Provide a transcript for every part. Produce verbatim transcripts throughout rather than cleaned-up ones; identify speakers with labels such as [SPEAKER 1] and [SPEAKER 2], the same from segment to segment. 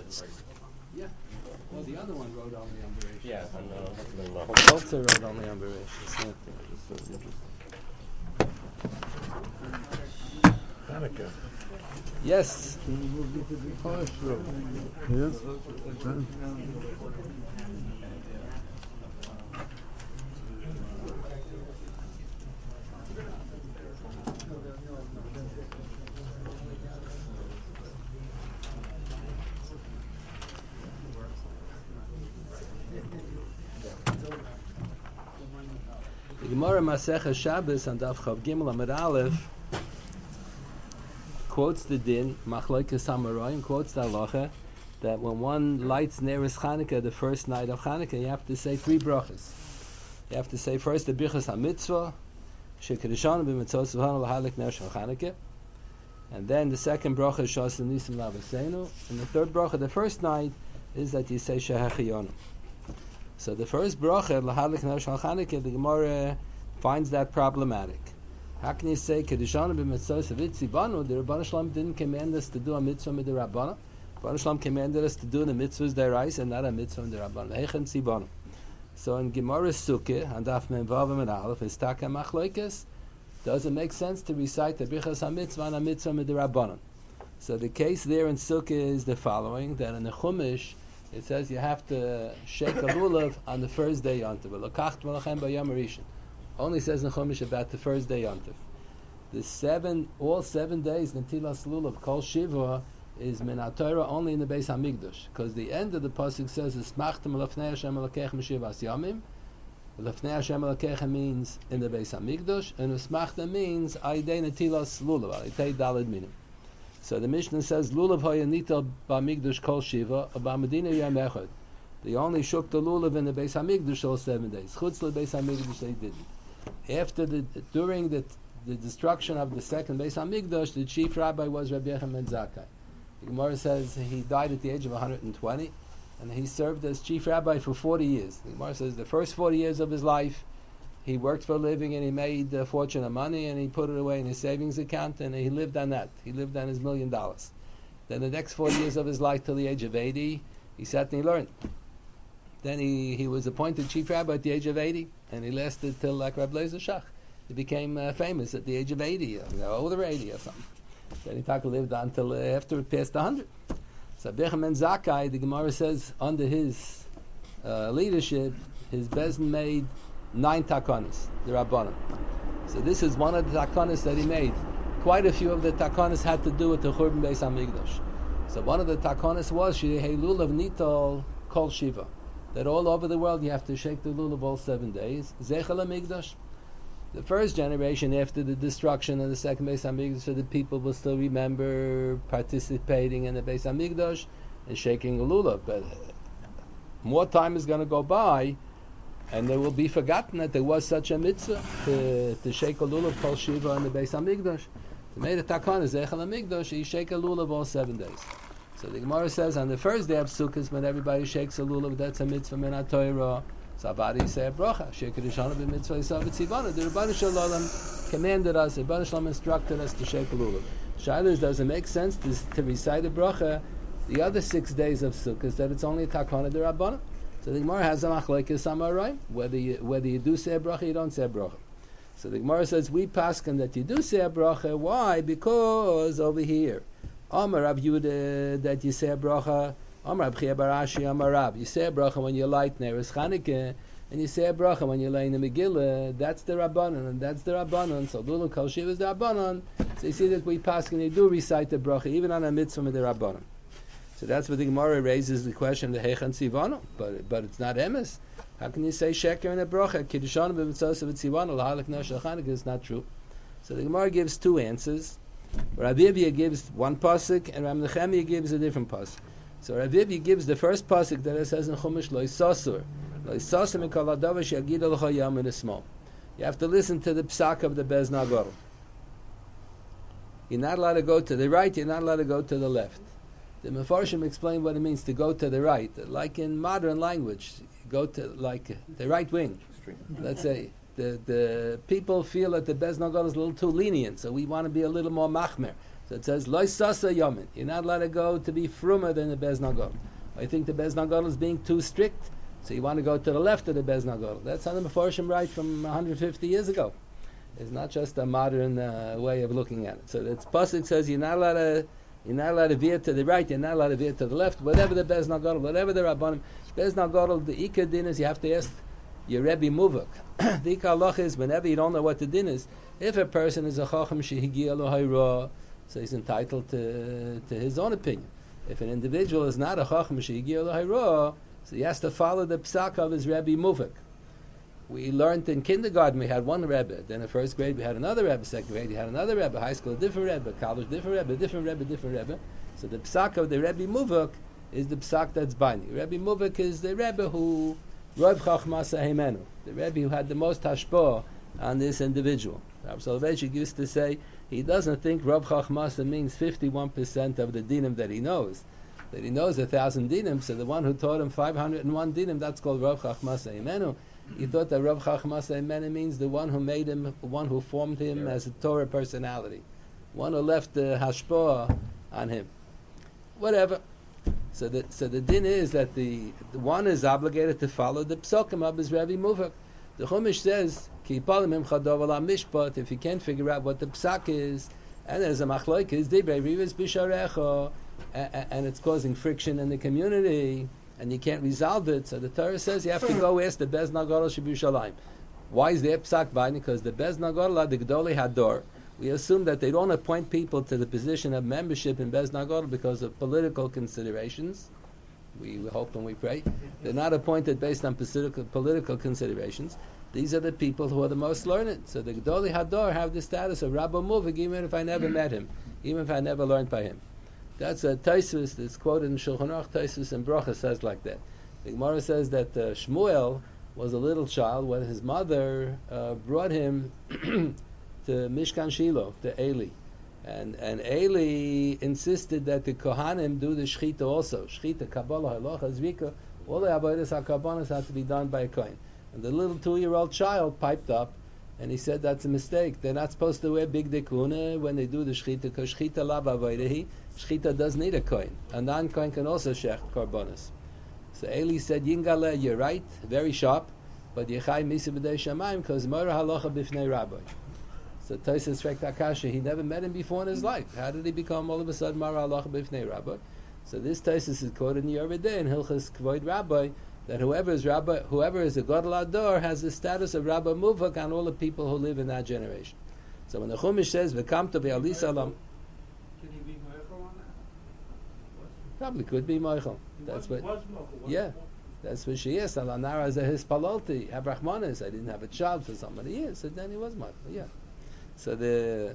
[SPEAKER 1] Yeah. Well, the other one wrote only on Bereshit.
[SPEAKER 2] Yeah, and uh,
[SPEAKER 1] Holzer wrote only on Bereshit.
[SPEAKER 3] Hanukkah.
[SPEAKER 1] Yes.
[SPEAKER 3] Yes.
[SPEAKER 1] The Gemara Masechah Shabbos on Daf Chav Gimel Amud Aleph quotes the din Machlokes Amoraim, quotes the halacha that when one lights Neres Chanukah the first night of Chanukah, you have to say three brachas. You have to say first the Birchas HaMitzvah, Shekadishanu b'mitzvos v'hanu l'halik ner shel Chanukah, and then the second bracha is Shas Nisim L'Avosenu, and the third bracha, the first night, is that you say Shehechiyonu. So the first bracha, l'halik ner shel Chanukah, the Gemara finds that problematic. How can you say Kedishanu b'mitzvos v'tzivanu? The Rebbeinu Shalom didn't command us to do a mitzvah midrabbana. The Rebbeinu Shalom commanded us to do the mitzvahs deraisa and not a mitzvah midrabbana. Heichen tzivanu. So in Gemara Sukkah, and Daf Mem Vav Amud Aleph, is Taka Machlokes. Does it make sense to recite the Birchas HaMitzvah and a mitzvah midrabbanan? So the case there in Sukkah is the following: that in the Chumash it says you have to shake a lulav on the first day yontiv. L'kacht malachem b'yom rishon. Only says in the Chumash about the first day yontiv. The seven, all seven days Netilas lulav kol shiva is min Torah only in the Beis Hamikdash, because the end of the pasuk says "Esmachtem lefnei Hashem elokechem shivas yamim." Lefnei Hashem elokechem means in the Beis Hamikdash, and Esmachtem means aidei netilas lulav, aidei daled minim. So the Mishnah says lulav hayanitel b'Hamikdash kol shiva, b'Medina yom echad. They only shook the lulav in the Beis Hamikdash all seven days. Chutz le Beis Hamikdash they didn't. After the during the the destruction of the second Beis Hamikdash, the chief rabbi was Rabbi Yechon ben Zakkai. The Gemara says he died at the age of one hundred twenty, and he served as chief rabbi for forty years. The Gemara says the first forty years of his life, he worked for a living and he made a fortune of money and he put it away in his savings account and he lived on that. He lived on his million dollars. Then the next forty years of his life till the age of eighty, he sat and he learned. Then he, he was appointed chief rabbi at the age of eighty, and he lasted till like Rabbi Lezer Shach. He became uh, famous at the age of eighty, you know, over eighty or something. Then he talked lived until uh, after it passed one hundred. So Bechem and Zakkai, the Gemara says, under his uh, leadership, his Bezdin made nine takanas, the Rabbanim. So this is one of the takanas that he made. Quite a few of the takanas had to do with the Churban Beis Hamikdash. So one of the takanas was Shehei Lulav Nitol Kol Shiva, that all over the world you have to shake the lulav all seven days. Zechel HaMikdash. The first generation after the destruction of the second Beis Hamikdash, so the people will still remember participating in the Beis Hamikdash and shaking a lulav. But more time is going to go by, and they will be forgotten that there was such a mitzvah to, to shake a lulav called Shiva in the Beis Hamikdash. They made a takana Zechel HaMikdash, you shake a lulav all seven days. So the Gemara says on the first day of Sukkot, when everybody shakes a lulav, that's a mitzvah min Torah. So Abadi say a bracha. Shekadishanu b'mitzvah yisav v'tzivanu. The Rebbeinu Shalom commanded us, the Rebbeinu Shalom instructed us to shake a lulav. Shaila, does it make sense to, to recite a bracha the other six days of Sukkot that it's only a takana de Rabbanan? So the Gemara has a machlokes amoraim, whether you whether you do say a bracha, you don't say a bracha. So the Gemara says we paskin that you do say a bracha. Why? Because over here, Amar Rav Yehuda that you say a bracha. Amar Rav Chia bar Ashi Amar Rav. You say a bracha when you light Neres Chanukah, and you say a bracha when you lay in the Megillah. That's the Rabbanon, and that's the Rabbanon. So Lulav Kol Shiva is the Rabbanon. So you see that we paskin they do recite the bracha even on a mitzvah with the Rabbanon. So that's what the Gemara raises the question of the Heichen Tzivanu, but but it's not emes. How can you say sheker in a bracha? Kiddushan b'mitzvos v'tzivanu l'halak ner shel Chanukah is not true. So the Gemara gives two answers. Rav Yivya gives one pasuk, and Rav Nechemia gives a different pasuk. So Rav Yivya gives the first pasuk that it says in Chumash Lo Yisasur, Lo Yisasur mikol hadavar she'yagid alecha yamin esmol. You have to listen to the psak of the Bez Nagor. You're not allowed to go to the right. You're not allowed to go to the left. The Mefarshim explain what it means to go to the right, like in modern language, go to like the right wing. Let's say the the people feel that the Bez Nagor is a little too lenient, so we want to be a little more machmer. So it says, Loi Sasa Yamin. You're not allowed to go to be frumer than the Bez Nagadol. I think the Bez Nagadol is being too strict, so you want to go to the left of the Bez Nagadol. That's how the Mefarshim write from one hundred fifty years ago. It's not just a modern uh, way of looking at it. So the pasuk says you're not allowed to, you're not allowed to veer to the right, you're not allowed to veer to the left, whatever the Bez Nagadol, whatever the Rabbanim. Bez Nagadol, the Ikar din is you have to ask your Rebbe Muvak. The Ikar Lach is whenever you don't know what the din is, if a person is a Chacham Shehigia Lo Hayra, so he's entitled to to his own opinion. If an individual is not a Chacham Shehigia Lo Hayra, so he has to follow the psak of his Rebbe Muvak. We learned in kindergarten we had one Rebbe, then in first grade we had another Rebbe, second grade we had another Rebbe, high school a different Rebbe, college different Rebbe, different Rebbe, different Rebbe. So the psak of the Rebbe Muvak is the psak that's binding. Rebbe Muvak is the Rebbe who Rav Chachmasa Heimenu, the Rebbe who had the most hashpah on this individual. Rav Soloveitchik used to say he doesn't think Rav Chachmasa means fifty-one percent of the dinim that he knows. That he knows a thousand dinim, so the one who taught him five hundred one dinim, that's called Rav Chachmasa Heimenu. He thought that Rav Chachmasa Heimenu means the one who made him, one who formed him as a Torah personality, one who left the hashpah on him. Whatever. So the so the din is that the, the one is obligated to follow the psokim of his Rebbe Muvak. The Chumash says, Ki yipalim imcha dov ala mishpat, if you can't figure out what the psak is, and there's a machlokes, divrei rivas b'sharecha, and it's causing friction in the community, and you can't resolve it, so the Torah says you have to go ask the Bez Nagadol Shebushalayim. Why is there psak binding? Because the Bez Nagadol, the Gdolei Hador, we assume that they don't appoint people to the position of membership in Bez Nagadol because of political considerations. We hope and we pray. They're not appointed based on political, political considerations. These are the people who are the most learned. So the Gdolei Hador have the status of Rabbi Muvak, even if I never met him, even if I never learned by him. That's a Taisus that's quoted in Shulchan Aruch. Taisus and Bracha says like that. The Gemara says that uh, Shmuel was a little child when his mother uh, brought him to Mishkan Shiloh, to Eli. And and Eli insisted that the Kohanim do the Shechita also. Shechita, Kabbalah, Halacha, Zvika, all the Avodas HaKarbanos had to be done by a Kohen. And the little two-year-old child piped up and he said that's a mistake. They're not supposed to wear big dekuna when they do the Shechita, because Shechita la b'avodehi. Shechita does need a Kohen. A non-Kohen can also shech Karbanos. So Eli said, Yingale, you're right, very sharp, but Yechai Misa B'dei Shamayim, because Mora Halacha B'fnei Rabbi. So Tosfos Frek Akasha, he never met him before in his life. How did he become all of a sudden Mara Halacha B'fnei Rabbi? So this Tosfos is quoted in the Yoreh De'ah in Hilchos Kvoid Rabbi, that whoever is Rabbi, whoever is a Gadol Ador has the status of Rabbi Muvak on all the people who live in that generation. So when the Chumash says V'kamta V'alisa Alam,
[SPEAKER 2] Can he be Meichel on that?
[SPEAKER 1] probably could be Meichel. That's what. Yeah. That's what she is. Alanara is a his palolti. Abrahmanis. I didn't have a child for somebody. Yeah, so then he was Meichel. Yeah. So the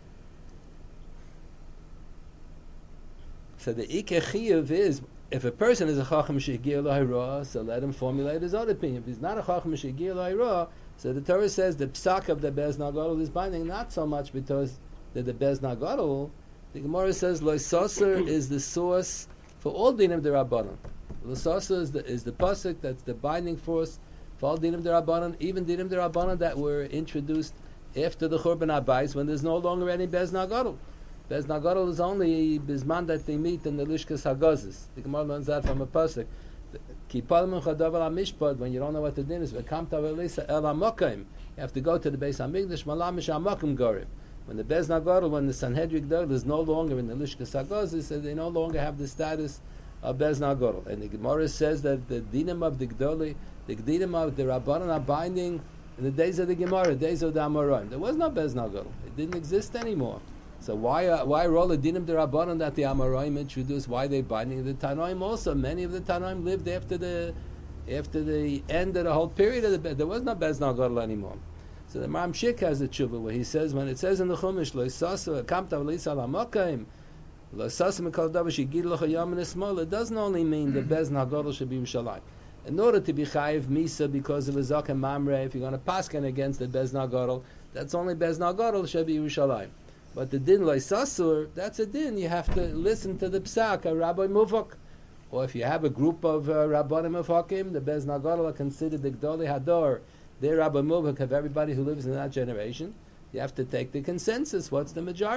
[SPEAKER 1] so the Ikar Chiyuv is, if a person is a Chacham Shehigia Lo Hayra, so let him formulate his own opinion. If he's not a Chacham Shehigia Lo Hayra, so the Torah says the psak of the Bez Nagadol is binding, not so much because that the Bez Nagadol. The Gemara says Lo Soser is the source for all dinim derabbanan. Lo Soser is the is the pasuk that's the binding force for all dinim derabbanan, even dinim derabbanan that were introduced after the Churban Abayis, when there's no longer any Bez Nagadol. Bez Nagadol is only bisman that they meet in the Lishkas Hagazis. The Gemara learns that from a pasuk. Ki palmen chadav al mishpad, when you don't know what the din is, v'kamta v'elisa el hamokim. You have to go to the Beis Hamikdash, malamish hamokim gorim. When the Bez Nagadol, when the Sanhedrin Gdol is no longer in the Lishkas Hagazis, so they no longer have the status of Bez Nagadol. And the Gemara says that the dinim of the Gdoli, the dinim of the Rabbanan are binding in the days of the Gemara, days of the Amoraim. There was no Bez Nagadol. It didn't exist anymore. So why uh, why roll the dinim derabanan that the Amoraim introduced? Why they binding the Tanoim also? Many of the Tanoim lived after the after the end of the whole period of the Bez. There was no Bez Nagadol anymore. So the Maram Shik has a tshuva where he says, when it says in the Chumash, Lo Yisasu Kamta V'Lisa Al Hamokim, Lo Yisasu Mikol Davar Shigid Locha Yom and Esmol, it doesn't only mean the Bez Nagadol should be Yerushalayim. In order to be chayiv misa because of a zak and mamre, if you're going to paskin against the Bez Nagadol, that's only Bez Nagadol should be Yerushalayim. But the din loisasur, that's a din. You have to listen to the psak, a Rabbi Muvak. Or if you have a group of uh, Rabbanim Muvakim, the Bez Nagadol are considered the Gdolei Hador. They're Rabbi Muvak of everybody who lives in that generation. You have to take the consensus. What's the majority?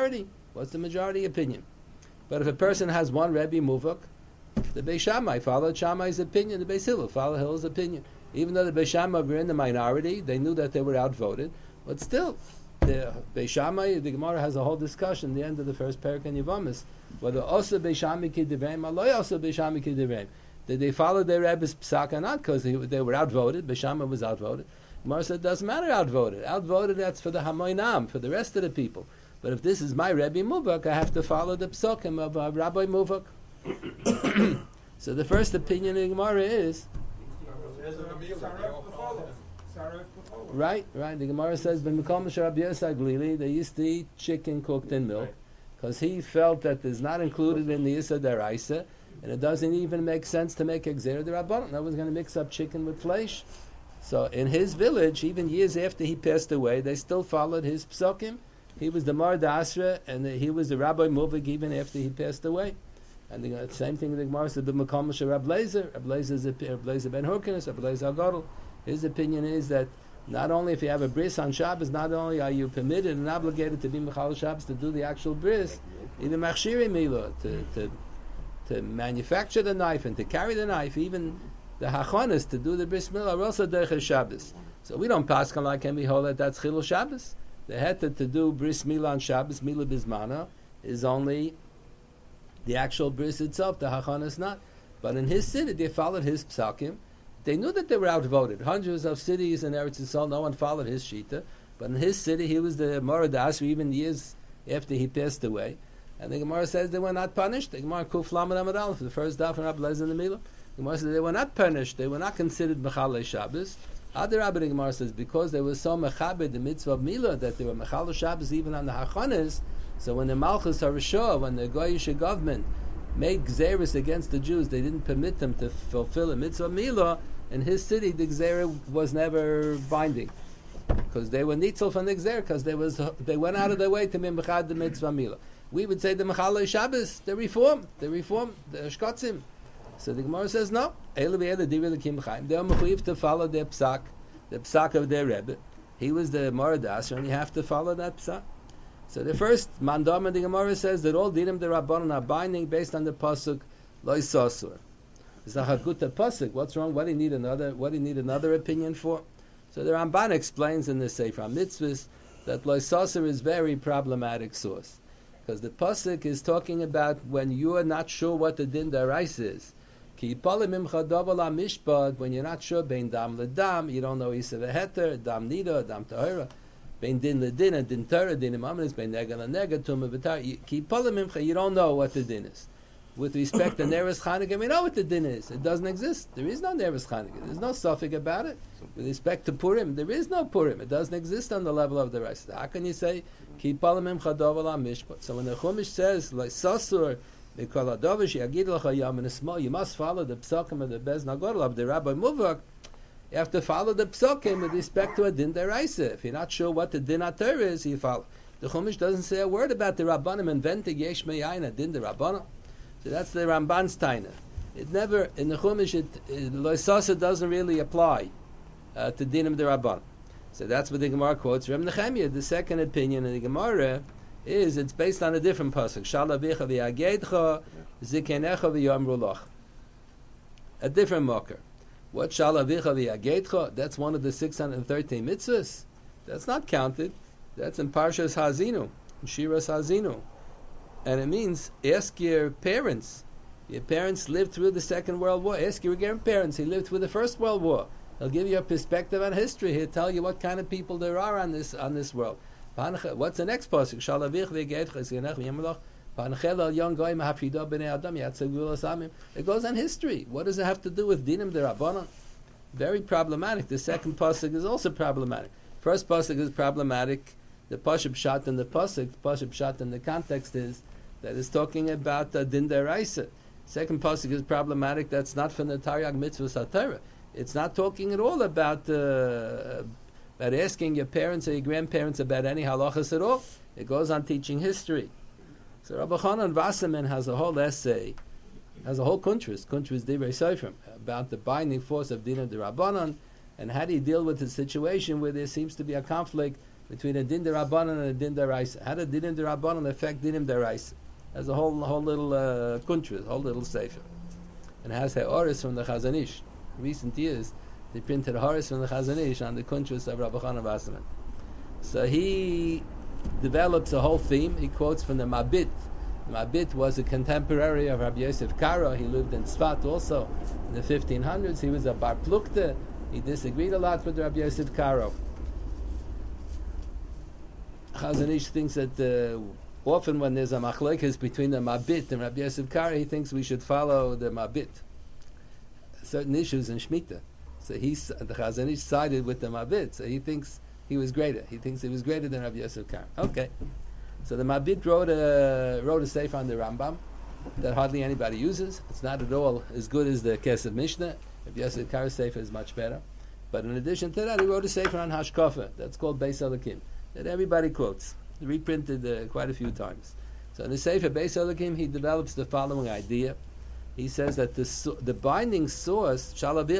[SPEAKER 1] What's the majority opinion? But if a person has one Rebbe Muvak, the Beis Shammai followed Shammai's opinion, the Beis Hillel followed Hillel's opinion. Even though the Beis Shammai were in the minority, they knew that they were outvoted, but still, the Beis Shammai, the Gemara has a whole discussion at the end of the first parak in Yevamis, whether also Beis Shammai ki divrei, or lo also Beis Shammai ki divrei. Did they follow their Rebbe's psak or not? Because they, they were outvoted. Beis Shammai was outvoted. Gemara said it doesn't matter outvoted. Outvoted, that's for the Hamoinam, for the rest of the people. But if this is my Rebbe Muvak, I have to follow the psakim of uh, Rabbi Muvak. So the first opinion in Gemara is right, right. The Gemara says, "Ben Mikol Mishar Rabbi Yosef Glili," they used to eat chicken cooked in milk, because he felt that it's not included in the Issa Daraisa, and it doesn't even make sense to make Exer D'Rabbanan. No one's going to mix up chicken with flesh. So in his village, even years after he passed away, they still followed his psakim. He was the Mar Dasra, and the, he was the Rabbi Muvik even after he passed away. And the uh, same thing the Gemara said, the Makam Moshe Rab Lezer, Rab Lezer Ben Hurkinus, Rab Lezer Agadol. His opinion is that not only if you have a bris on Shabbos, not only are you permitted and obligated to be Mechal Shabbos to do the actual bris, even Machshiri Milah, to, to, to manufacture the knife and to carry the knife, even the Hachonis to do the bris milah are also Derech Shabbos. So we don't pass on like, can we hold that that's Chilul Shabbos? The heter to do bris milah on Shabbos, milah bismana, is only the actual bris itself, the hachana is not. But in his city, they followed his psakim. They knew that they were outvoted. Hundreds of cities in Eretz Yisrael, no one followed his shita. But in his city, he was the Morad Asri, even years after he passed away. And the Gemara says they were not punished. The Gemara Kuf Lamed Amud Aleph, the first daf in Rabbi Lezer in the Milah. The Gemara says they were not punished. They were not considered Mechalei Shabbos. Other Rabbi, the Gemara says, because they were so mechabed the mitzvah of Milah that they were Mechalei Shabbos even on the Hachanis. So when the Malchus HaRishah, when the Goyish government made Gzeris against the Jews, they didn't permit them to fulfill a mitzvah Milah. In his city, the Gzera was never binding, because they were nitzel from the Gzera, because they was they went out of their way to be mechad the mitzvah Milah. We would say the Mechalei Shabbos, they reform, they reform, the Shkotzim. So the Gemara says no. They are mechuyev to follow their psak, the psak of their Rebbe. He was the Moradas, and you have to follow that psak. So the first mandam in the Gemara says that all dinim the Rabbanon are binding based on the pasuk lo yisasur. It's a hakuta pasuk. What's wrong? What do you need another? What do you need another opinion for? So the Ramban explains in the Sefer Mitzvahs that lo yisasur is very problematic source, because the pasuk is talking about when you are not sure what the din daraisa is. Ki yipalim imcha davar mishpat, when you're not sure bein dam ledam, you don't know isa v'heter, dam nida, dam tahira. Bein din ledin and din Torah, din imamnis, bein nega lenega, tumah v'tar. Ki yipalim imcha, you don't know what the din is. With respect to Neres Chanukah, we know what the din is. It doesn't exist. There is no Neres Chanukah. There's no suffix about it. With respect to Purim, there is no Purim. It doesn't exist on the level of the rest. How can you say, Ki palim imcha davar mishpat? So when the Chumash says, like Sasur, you must follow the psakim of the Bez Nagodol of the Rabbi Muvak. You have to follow the psakim with respect to a din deraisa. If you're not sure what the din ater is, you follow. The Chumash doesn't say a word about the Rabbanim inventing yesh me'ayin a din the Rabbanim. So that's the Ramban's taina. It never in the Chumash it, it loisasa doesn't really apply uh, to dinim the Rabbanim. So that's what the Gemara quotes. Reb Nechemia, the second opinion in the Gemara, is it's based on a different pasuk. Shalavicha v'yagedcha zikenecha v'yamrulach. A different marker. What shalavicha v'yagedcha? That's one of the six hundred thirteen mitzvahs. That's not counted. That's in Parshas Hazinu, in Shiras Hazinu, and it means ask your parents. Your parents lived through the Second World War. Ask your grandparents. He lived through the First World War. He'll give you a perspective on history. He'll tell you what kind of people there are on this on this world. What's the next pasuk? It goes on history. What does it have to do with dinim derabanan? Very problematic. The second pasuk is also problematic. First pasuk is problematic. The pasuk shot in the pasuk, the pasuk shot in the context is that it's talking about uh, din deraisa. Second pasuk is problematic. That's not from the Taryag mitzvah satira. It's not talking at all about. Uh, About asking your parents or your grandparents about any halachas at all. It goes on teaching history. So Rabbi Chanan Wasserman has a whole essay, has a whole kuntris, kuntris divrei seifrim, about the binding force of Dinah D'Rabbanan, and how do you deal with a situation where there seems to be a conflict between a din derabanan and a din deraisa. How did din derabanan affect din deraisa? There's a whole whole little uh, country, a whole little sefer, and it has the Horace from the Chazon Ish. Recent years, they printed Horace from the Chazon Ish on the countries of Rabbi Chanan Wasserman. So he develops a whole theme. He quotes from the Mabit. The Mabit was a contemporary of Rabbi Yosef Karo. He lived in Tzfat also in the fifteen hundreds. He was a Bar Plukta. He disagreed a lot with Rabbi Yosef Karo. Chazon Ish thinks that uh, often when there's a machlokes between the Mabit and Rabbi Yosef Karo, he thinks we should follow the Mabit. Certain issues in Shemitah. So he, the Chazon Ish sided with the Mabit. So he thinks he was greater. He thinks he was greater than Rabbi Yosef Karo. Okay. So the Mabit wrote a wrote a sefer on the Rambam that hardly anybody uses. It's not at all as good as the Kesef Mishnah. Rabbi Yosef Karo's sefer is much better. But in addition to that, he wrote a sefer on Hashkafa. That's called Beis Elokim, that everybody quotes. Reprinted uh, quite a few times. So in the sefer Beis Elokim, he develops the following idea. He says that the the binding source is not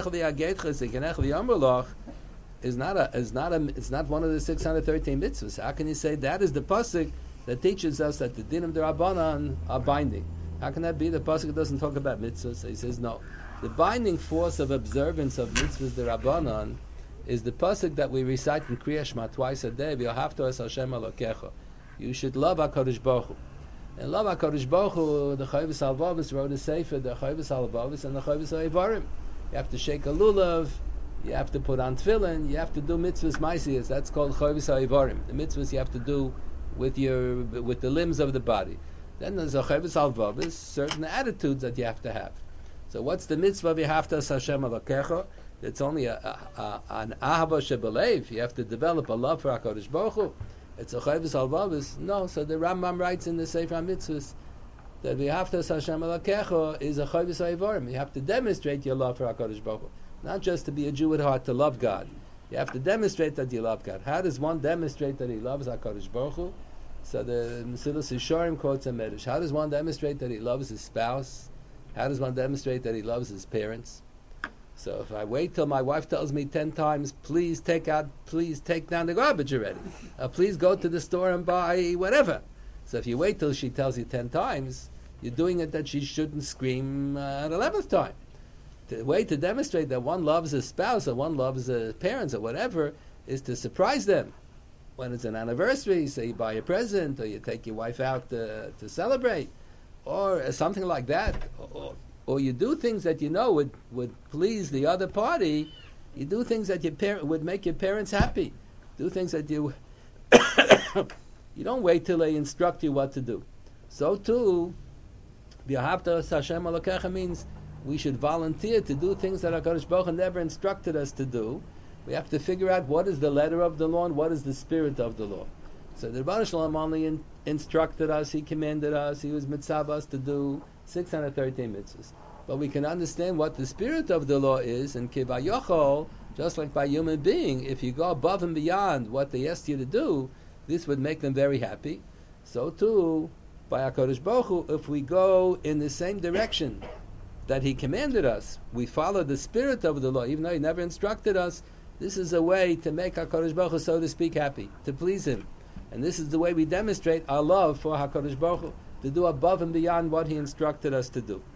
[SPEAKER 1] a is not a it's not one of the six hundred thirteen mitzvahs. How can you say that is the pasuk that teaches us that the dinim derabanan are binding? How can that be? The pasuk doesn't talk about mitzvahs. So he says no. The binding force of observance of mitzvahs derabanan is the pasuk that we recite in Kriya Shema twice a day. V'ahavta es Hashem Elokecha. You should love HaKadosh Baruch Hu. And love HaKadosh Baruch Hu, the Chayvus HaLvavis wrote a sefer, the Chayvus HaLvavis and the Chayvus HaIvarim. You have to shake a lulav, you have to put on tefillin, you have to do mitzvahs maisiyas. That's called Chayvus HaIvarim. The mitzvahs you have to do with your with the limbs of the body. Then there's a Chayvus HaLvavis, certain attitudes that you have to have. So what's the mitzvah v'ahavta es Hashem Elokecha? It's only a, a, a, an ahava shebelev. You have to develop a love for HaKadosh Baruch Hu. It's a chayvus halvavis. No, so the Rambam writes in the Sefer HaMitzvahs that v'ahavta es Hashem Elokecha is a chayvus ha'avarim. You have to demonstrate your love for HaKadosh Baruch Hu. Not just to be a Jew at heart to love God. You have to demonstrate that you love God. How does one demonstrate that he loves HaKadosh Baruch Hu? So the Mesilas Yesharim quotes a medrash. How does one demonstrate that he loves his spouse? How does one demonstrate that he loves his parents? So if I wait till my wife tells me ten times, please take out, please take down the garbage already. Uh, please go to the store and buy whatever. So if you wait till she tells you ten times, you're doing it that she shouldn't scream uh, at eleventh time. The way to demonstrate that one loves his spouse or one loves his parents or whatever is to surprise them. When it's an anniversary, say you buy a present or you take your wife out to, to celebrate or something like that. Or, or you do things that you know would, would please the other party. You do things that your par- would make your parents happy. Do things that you... you don't wait till they instruct you what to do. So too, B'ahavta es Hashem Elokecha means we should volunteer to do things that HaKadosh Baruch Hu never instructed us to do. We have to figure out what is the letter of the law and what is the spirit of the law. So the Rebbeinu Shalom only in, instructed us, he commanded us, he was mitzvah us to do six hundred thirteen mitzvahs. But we can understand what the spirit of the law is, and kivayochol, just like by human being, if you go above and beyond what they asked you to do, this would make them very happy. So too, by HaKadosh Baruch Hu, if we go in the same direction that he commanded us, we follow the spirit of the law, even though he never instructed us. This is a way to make HaKadosh Baruch Hu, so to speak, happy, to please him. And this is the way we demonstrate our love for HaKadosh Baruch Hu, to do above and beyond what he instructed us to do.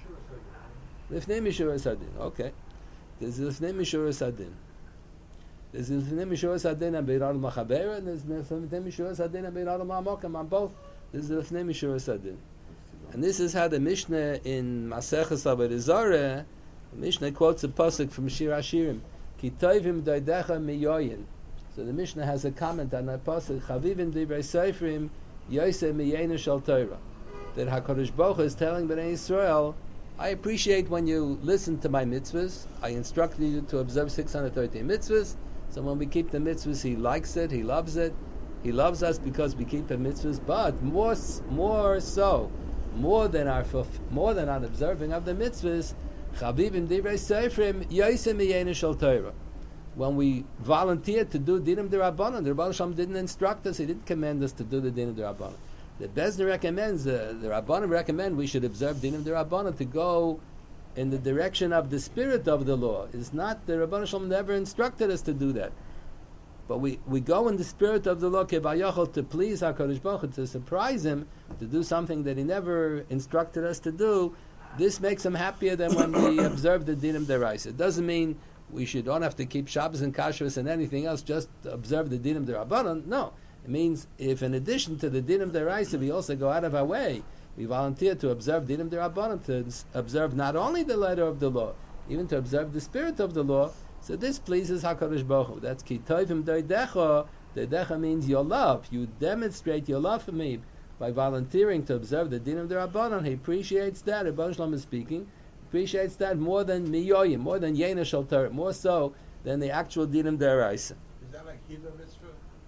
[SPEAKER 1] Lifnei Mishuras Hadin. Okay. There's Lifnei Mishuras Hadin. There's Lifnei Mishuras Hadin and Beirat al-Machabera, and there's Lifnei Mishuras Hadin and Beirat al-Ma'amokam. On both, there's Lifnei Mishuras Hadin. And this is how the Mishnah in Maseches Avodah Zarah, the Mishnah quotes a pasuk from Shir Hashirim. Ki toivim doidecha miyoyin. So the Mishnah has a comment on that pasuk. Chavivim divrei seifrim yoseh miyenu shel Torah. That HaKadosh Baruch Hu is telling Bnei Yisrael, I appreciate when you listen to my mitzvahs. I instructed you to observe six hundred thirteen mitzvahs. So when we keep the mitzvahs, he likes it, he loves it. He loves us because we keep the mitzvahs. But more, more so, more than our more than our observing of the mitzvahs, Chavivim divrei seifrim yoseh miyenu shel Torah. When we volunteered to do dinim d'Rabbanan, the Rebbeinu Shalom didn't instruct us, he didn't command us to do the dinim d'Rabbanan. The Bezdin recommends, uh, the Rabbanim recommend we should observe dinim d'Rabbanan to go in the direction of the spirit of the law. It's not, the Rebbeinu Shalom never instructed us to do that. But we, we go in the spirit of the law, kevayachol, to please HaKadosh Baruch Hu, to surprise him, to do something that he never instructed us to do. This makes him happier than when we observe the dinim deraisa. It doesn't mean we should don't have to keep Shabbos and Kashrus and anything else, just observe the dinim derabanan. No. It means if in addition to the dinim deraisa, we also go out of our way, we volunteer to observe dinim derabanan, to observe not only the letter of the law, even to observe the spirit of the law. So this pleases HaKadosh Baruch Hu. That's ki tovim doidecha. Doidecha means your love. You demonstrate your love for me by volunteering to observe the din of the Rabbanon. He appreciates that. Rebbeinu Shalom is speaking. Appreciates that more than miyoyim, more than yena shel Torah, more so than the actual din of deraisa.
[SPEAKER 3] Is that like Hida mitzvah?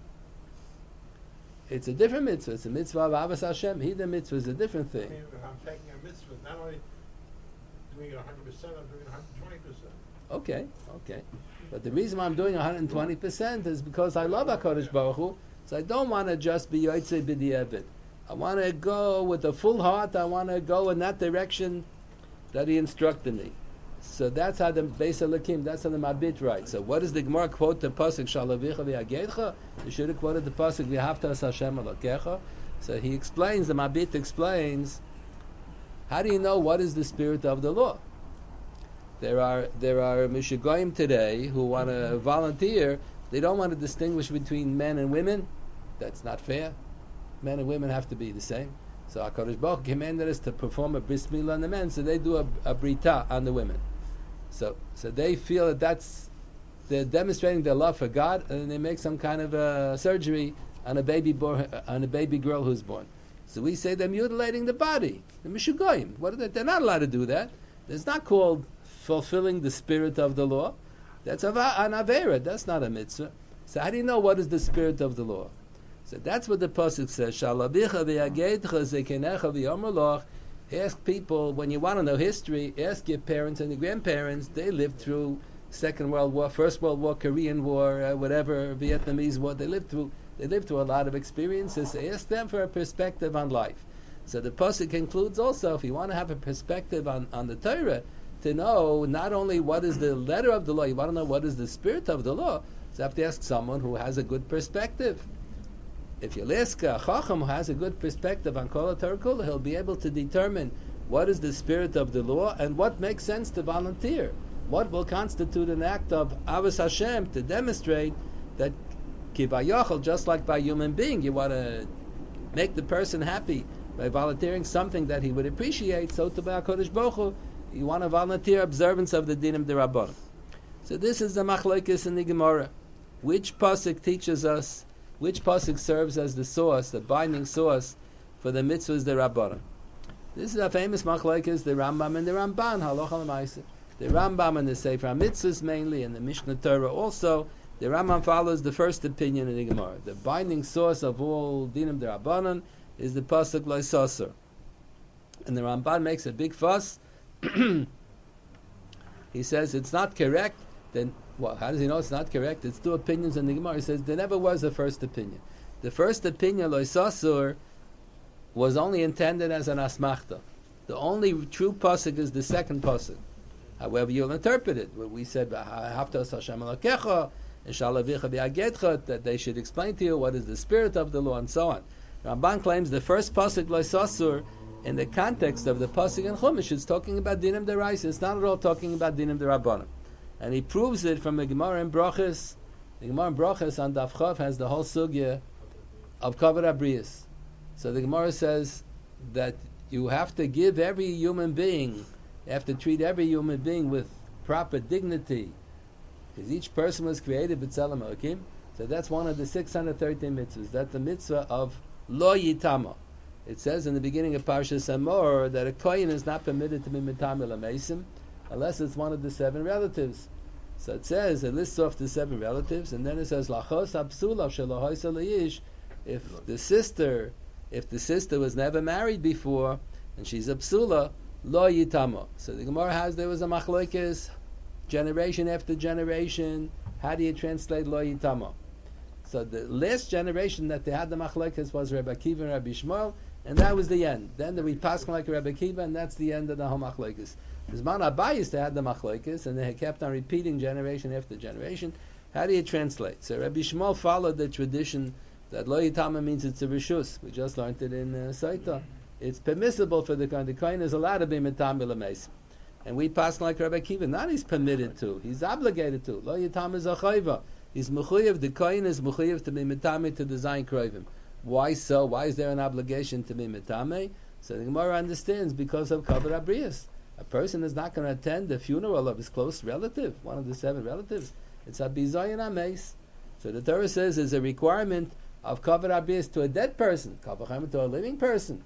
[SPEAKER 1] It's a different mitzvah. It's a mitzvah of Avos Hashem. Hida mitzvah is a different
[SPEAKER 3] I
[SPEAKER 1] thing.
[SPEAKER 3] mean, if I'm taking a mitzvah, not only doing it one hundred percent, I'm doing it one hundred twenty percent.
[SPEAKER 1] Okay, okay. But the reason why I'm doing one hundred twenty percent is because I love HaKadosh Baruch Hu, so I don't want to just be yotzei b'di'evet. I want to go with a full heart. I want to go in that direction that he instructed me. So that's how the Beis Elokim, that's how the Mabit writes. So what does the Gemara quote the pasuk Shalavicha v'Yageitcha? You should have quoted the pasuk V'Havtas Hashem Elokecha. So he explains, the Mabit explains, how do you know what is the spirit of the law? There are there are Mishigoyim today who want to volunteer. They don't want to distinguish between men and women. That's not fair. Men and women have to be the same. So HaKadosh Baruch Hu commanded us to perform a bris milah on the men, so they do a, a brita on the women. So so they feel that that's, they're demonstrating their love for God, and they make some kind of a surgery on a baby born, on a baby girl who's born. So we say they're mutilating the body. The Mishigoyim. What are they? They're not allowed to do that. It's not called fulfilling the spirit of the law. That's an avera. That's not a mitzvah. So how do you know what is the spirit of the law? So that's what the pasuk says. Shalabicha v'yageitcha zekenecha v'yomer. Ask people, when you want to know history, ask your parents and your grandparents. They lived through Second World War, First World War, Korean War, uh, whatever, Vietnamese War. They lived through. They lived through a lot of experiences. So ask them for a perspective on life. So the pasuk concludes also, if you want to have a perspective on, on the Torah, to know not only what is the letter of the law, you want to know what is the spirit of the law, so you have to ask someone who has a good perspective. If you ask a Chacham who has a good perspective on Kol HaTorah Kula, he'll be able to determine what is the spirit of the law and what makes sense to volunteer. What will constitute an act of Avos Hashem to demonstrate that Kivayachol, just like by human being, you want to make the person happy by volunteering something that he would appreciate, so to by HaKadosh Baruch Hu, you want to volunteer observance of the dinim derabbanan. So this is the machlokes in the Gemara. Which pasuk teaches us? Which pasuk serves as the source, the binding source for the mitzvahs derabbanan? This is a famous machlokes, the Rambam and the Ramban, halacha l'maaseh. The Rambam and the Sefer HaMitzvahs mainly, and the Mishnah Torah also. The Rambam follows the first opinion in the Gemara. The binding source of all dinim derabbanan is the pasuk lo yisasor. And the Ramban makes a big fuss. He says it's not correct. Then, well, how does he know it's not correct? It's two opinions in the Gemara. He says there never was a first opinion. The first opinion, lo yisasor, was only intended as an asmachta. The only true pasuk is the second pasuk. However, you'll interpret it. We said Haftas Hashem Elokecha and Shalavicha v'Yageitcha, that they should explain to you what is the spirit of the law and so on. Ramban claims the first pasuk lo yisasor, in the context of the pasuk in Chumash, it's talking about dinim deraisa. It's not at all talking about dinim derabbanan. And he proves it from the Gemara in Brachos. The Gemara in Brachos on Daf Chav has the whole sugya of kavod habriyos. So the Gemara says that you have to give every human being, you have to treat every human being with proper dignity, because each person was created b'tzelem Elokim. So that's one of the six hundred thirteen mitzvahs. That's the mitzvah of lo yitama. It says in the beginning of Parshas Emor that a kohen is not permitted to be mitamil amesim unless it's one of the seven relatives. So it says, it lists off the seven relatives, and then it says lachos absula shelo layish. If the sister, if the sister was never married before and she's a psula, lo yitama. So the Gemara has there was a machlokes, generation after generation. How do you translate lo yitama? So the last generation that they had the machlokes was Rabbi Akiva and Rabbi Shmuel, and that was the end. Then we passed like Rabbi Akiva, and that's the end of the whole machlokes. Zman Abayis they had the machlokes, and they kept on repeating generation after generation. How do you translate? So Rabbi Shmuel followed the tradition that lo yitama means it's a rishus. We just learned it in uh, Saita. It's permissible for the kohen. The kohen is allowed to be mitam b'lemeis. And we pass like Rabbi Kiva. Not he's permitted to. He's obligated to. Lo yitama is a chayva. He's mechuyev. The kohen is mechuyev to be mitame to design krovim. Why so? Why is there an obligation to be mitame? So the Gemara understands because of kavod abrius. A person is not going to attend the funeral of his close relative, one of the seven relatives. It's a bizayin ameis. So the Torah says there's a requirement of kavod abrius to a dead person, kavod to a living person.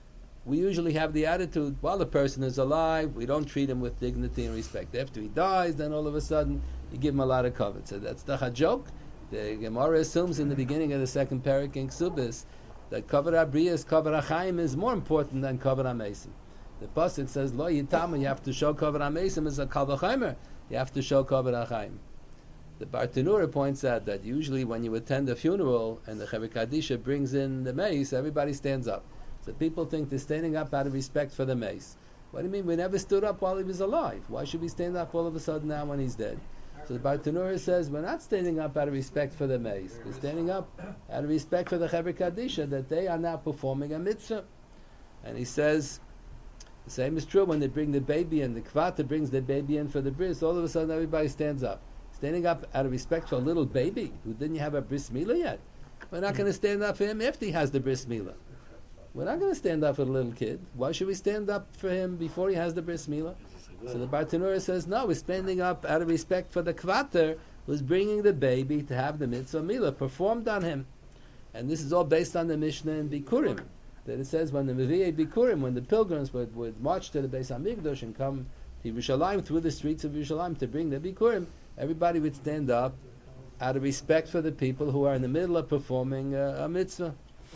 [SPEAKER 1] We usually have the attitude, while the person is alive, we don't treat him with dignity and respect. After he dies, then all of a sudden, you give him a lot of kavod. So that's the joke. The Gemara assumes in the beginning of the second parak in Ksubis that kavod abrius, kavod achaim is more important than kavod amesim. The pasuk says, "Lo yitama." You have to show kavod amesim as a kavod chaimer. You have to show kavod achaim. The Bartanura points out that usually when you attend a funeral and the Chevra Kadisha brings in the mace, everybody stands up. So people think they're standing up out of respect for the mace. What do you mean? We never stood up while he was alive. Why should we stand up all of a sudden now when he's dead? So the Bartanura says we're not standing up out of respect for the mace. We're standing up out of respect for the Chevra Kadisha that they are now performing a mitzvah. And he says the same is true when they bring the baby in. The kvata brings the baby in for the bris. All of a sudden everybody stands up. Standing up out of respect for a little baby who didn't have a bris milah yet. We're not going to stand up for him if he has the bris milah. We're not going to stand up for the little kid. Why should we stand up for him before he has the bris milah? So the Bartanura says, no, we're standing up out of respect for the kvater who's bringing the baby to have the mitzvah milah performed on him. And this is all based on the Mishnah in Bikurim. That it says when the Meviyei Bikurim, when the pilgrims would, would march to the Beis HaMikdash and come to Yerushalayim through the streets of Yerushalayim to bring the Bikurim, everybody would stand up out of respect for the people who are in the middle of performing uh, a mitzvah.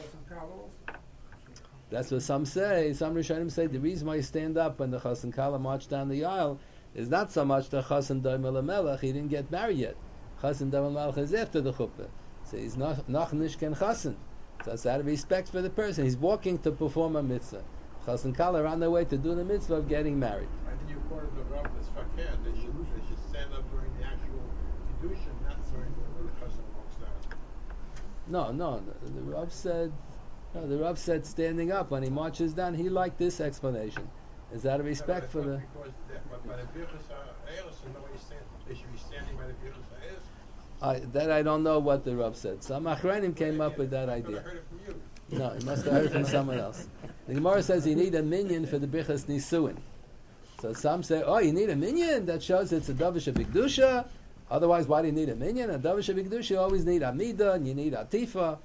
[SPEAKER 1] That's what some say. Some Rishonim say the reason why you stand up when the Chassan Kala marched down the aisle is not so much the Chassan Daimel HaMelech, he didn't get married yet. Chassan Daimel HaMelech is after the chuppah. So he's not Nachnishken Chassan. So that's out of respect for the person. He's walking to perform a mitzvah. Chassan Kala are on their way to do the mitzvah of getting married.
[SPEAKER 3] I think you quoted the Rav that's fakir. They should, they should stand up during the actual kedusha, not during when the chassan walks down.
[SPEAKER 1] No, no. The, the Rav said, no, the Rav said standing up when he marches down. He liked this explanation. Is out of respect
[SPEAKER 3] yeah,
[SPEAKER 1] for the.
[SPEAKER 3] Because the, but by the birchas ha'eros, nobody stand. They should be standing by the birchas ha'eros.
[SPEAKER 1] I, that I don't know what the Rav said. Some Achronim came up with that idea.
[SPEAKER 3] I heard it from you.
[SPEAKER 1] No, he must have heard it from someone else. The Gemara says you need a minyan for the Bichas Nisuin. So some say, oh, you need a minyan? That shows it's a Davish Bigdusha. Otherwise, why do you need a minyan? A Davish Bigdusha, you always need Amida and you need Atifa.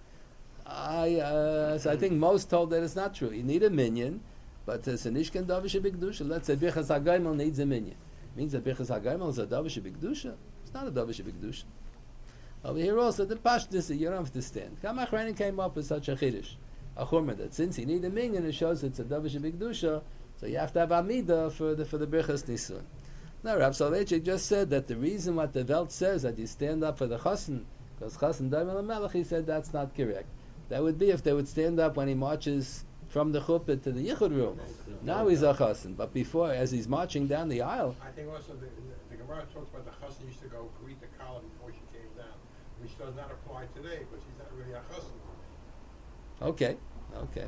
[SPEAKER 1] I, uh, so I think most told that it's not true. You need a minyan, but it's a Nishkan Davish Bigdusha. Let's say Bichas HaGaimel needs a minyan. It means that Bichas HaGaimel is a Davish Bigdusha. It's not a Davish Bigdusha. Over here also, the Pashtus, you don't have to stand. Kamachranin came up with such a chiddush, a chumrah, that since you need a minyan, it shows it's a davish bigdusha, so you have to have amida for the for the birchas nisun. Now, Rav Soloveitchik just said that the reason what the Welt says that you stand up for the chassan, because chassan daimel melech, he said that's not correct. That would be if they would stand up when he marches from the chuppah to the yichud room. Now he's a chassan, but before, as he's marching down the aisle.
[SPEAKER 3] I think also the, the, the Gemara talks about the chassan used to go greet the kala before she came down, which does not apply today because he's not really a chassan.
[SPEAKER 1] Okay, okay.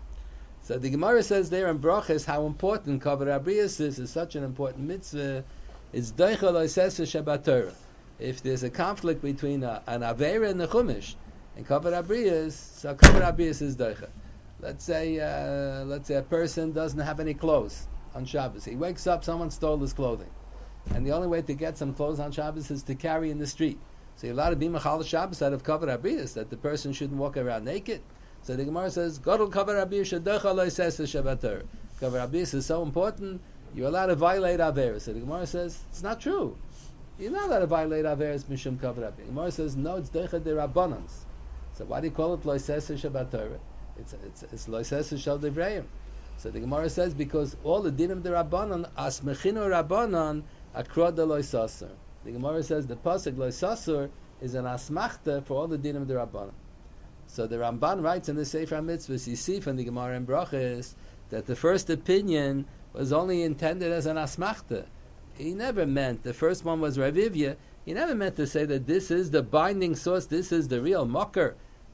[SPEAKER 1] So the Gemara says there in Brachas how important kavod abrius is. Is such an important mitzvah. It's doichel oisesa Shabbat Torah. If there's a conflict between a, an avera and the chumash and kavod abrius, so kavod abrius is doichel. Let's say, uh, let's say a person doesn't have any clothes on Shabbos. He wakes up, someone stole his clothing, and the only way to get some clothes on Shabbos is to carry in the street. So you're allowed to be machal Shabbos out of kavod abrius, that the person shouldn't walk around naked. So the Gemara says, Godel kavod abrius shedoichel oisesa Shabbat Torah. Kavod abrius is so important, you're allowed to violate averis. So the Gemara says, it's not true. You're not allowed to violate averis mishum kavod abrius. The Gemara says, no, it's doichel de rabbanans. So why do you call it loisesa Shabbat Torah? It's it's it's loisesa shel devreim. So the Gemara says because all the dinim de rabbanan asmechinu rabbanan akra de loisasur. The Gemara says the pasuk loisasur is an asmachta for all the dinim de rabbanan. So the Ramban writes in the Sefer HaMitzvahs, you see from the Gemara in Brachas that the first opinion was only intended as an asmachta. he never meant, the first one was Ravivya, he never meant to say that this is the binding source, this is the real mocker.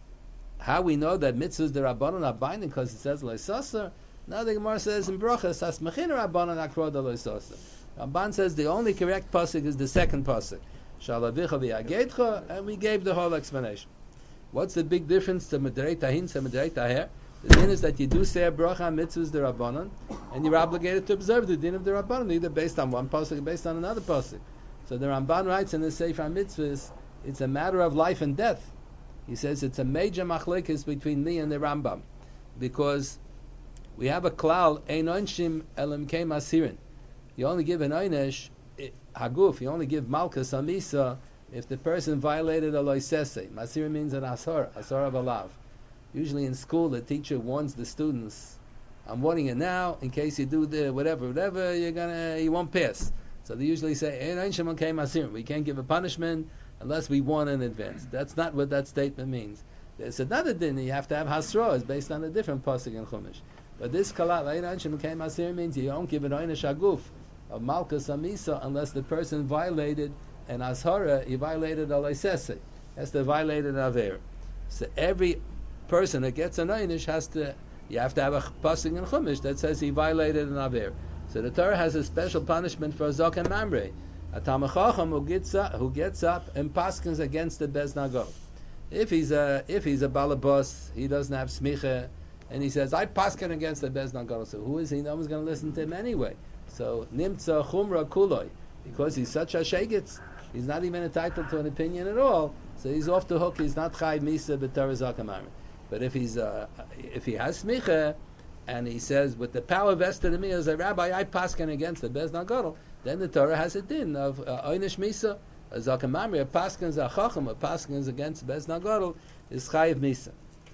[SPEAKER 1] How we know that mitzvahs the Rabbanon are binding? Because it says Loisasa. Now the Gemara says in Brachas, Asmachin Rabbanon Akroda Loisasa. Ramban says the only correct pasuk is the second pasuk. Shalavicha v'yagetcha, and we gave the whole explanation. What's the big difference to Medrei Tahin to Medrei Taher? The din is that you do say a bracha on mitzvahs the Rabbanon, and you're obligated to observe the din of the Rabbanon, either based on one pasuk or based on another pasuk. So the Ramban writes in the Sefer Mitzvahs, it's a matter of life and death. He says it's a major machlekes between me and the Rambam, because we have a klal ein onshim elam kei masirin. You only give an oynesh haguf. You only give malchus amisa if the person violated a loisese. Masirin means an asor, asor of a lav. Usually in school, the teacher warns the students, "I'm warning you now, in case you do the whatever, whatever, you're gonna, you won't pass." So they usually say ein onshim elam kei masirin. We can't give a punishment unless we warn in advance. That's not what that statement means. There's another din, you have to have hasra, is based on a different pasuk in Chumash. But this kalat, ein onshim kei masir, means you don't give an oynesh haguf of malchus amisa unless the person violated an ashara, he violated a loisese, has to violate an aver. So every person that gets an oynesh has to, you have to have a pasuk in Chumash that says he violated an aver. So the Torah has a special punishment for Zok and Mamre. A Talmid Chacham who gets up, who gets up and paskins against the Bez Nagol. If he's a if he's a balabos, he doesn't have smicha, and he says I paskin against the Bez Nagol. So who is he? No one's going to listen to him anyway. So nimtza chumra kuloi, because he's such a shegitz, he's not even entitled to an opinion at all. So he's off the hook. He's not chayv misa b'Torah zakamari. But if he's uh, if he has smicha, and he says with the power vested in me as a rabbi, I paskin against the Bez Nagol, then the Torah has a din of oynish misa. A zakamamri, a paskins a chacham, a paskins against Bez Nagol is chayiv misa.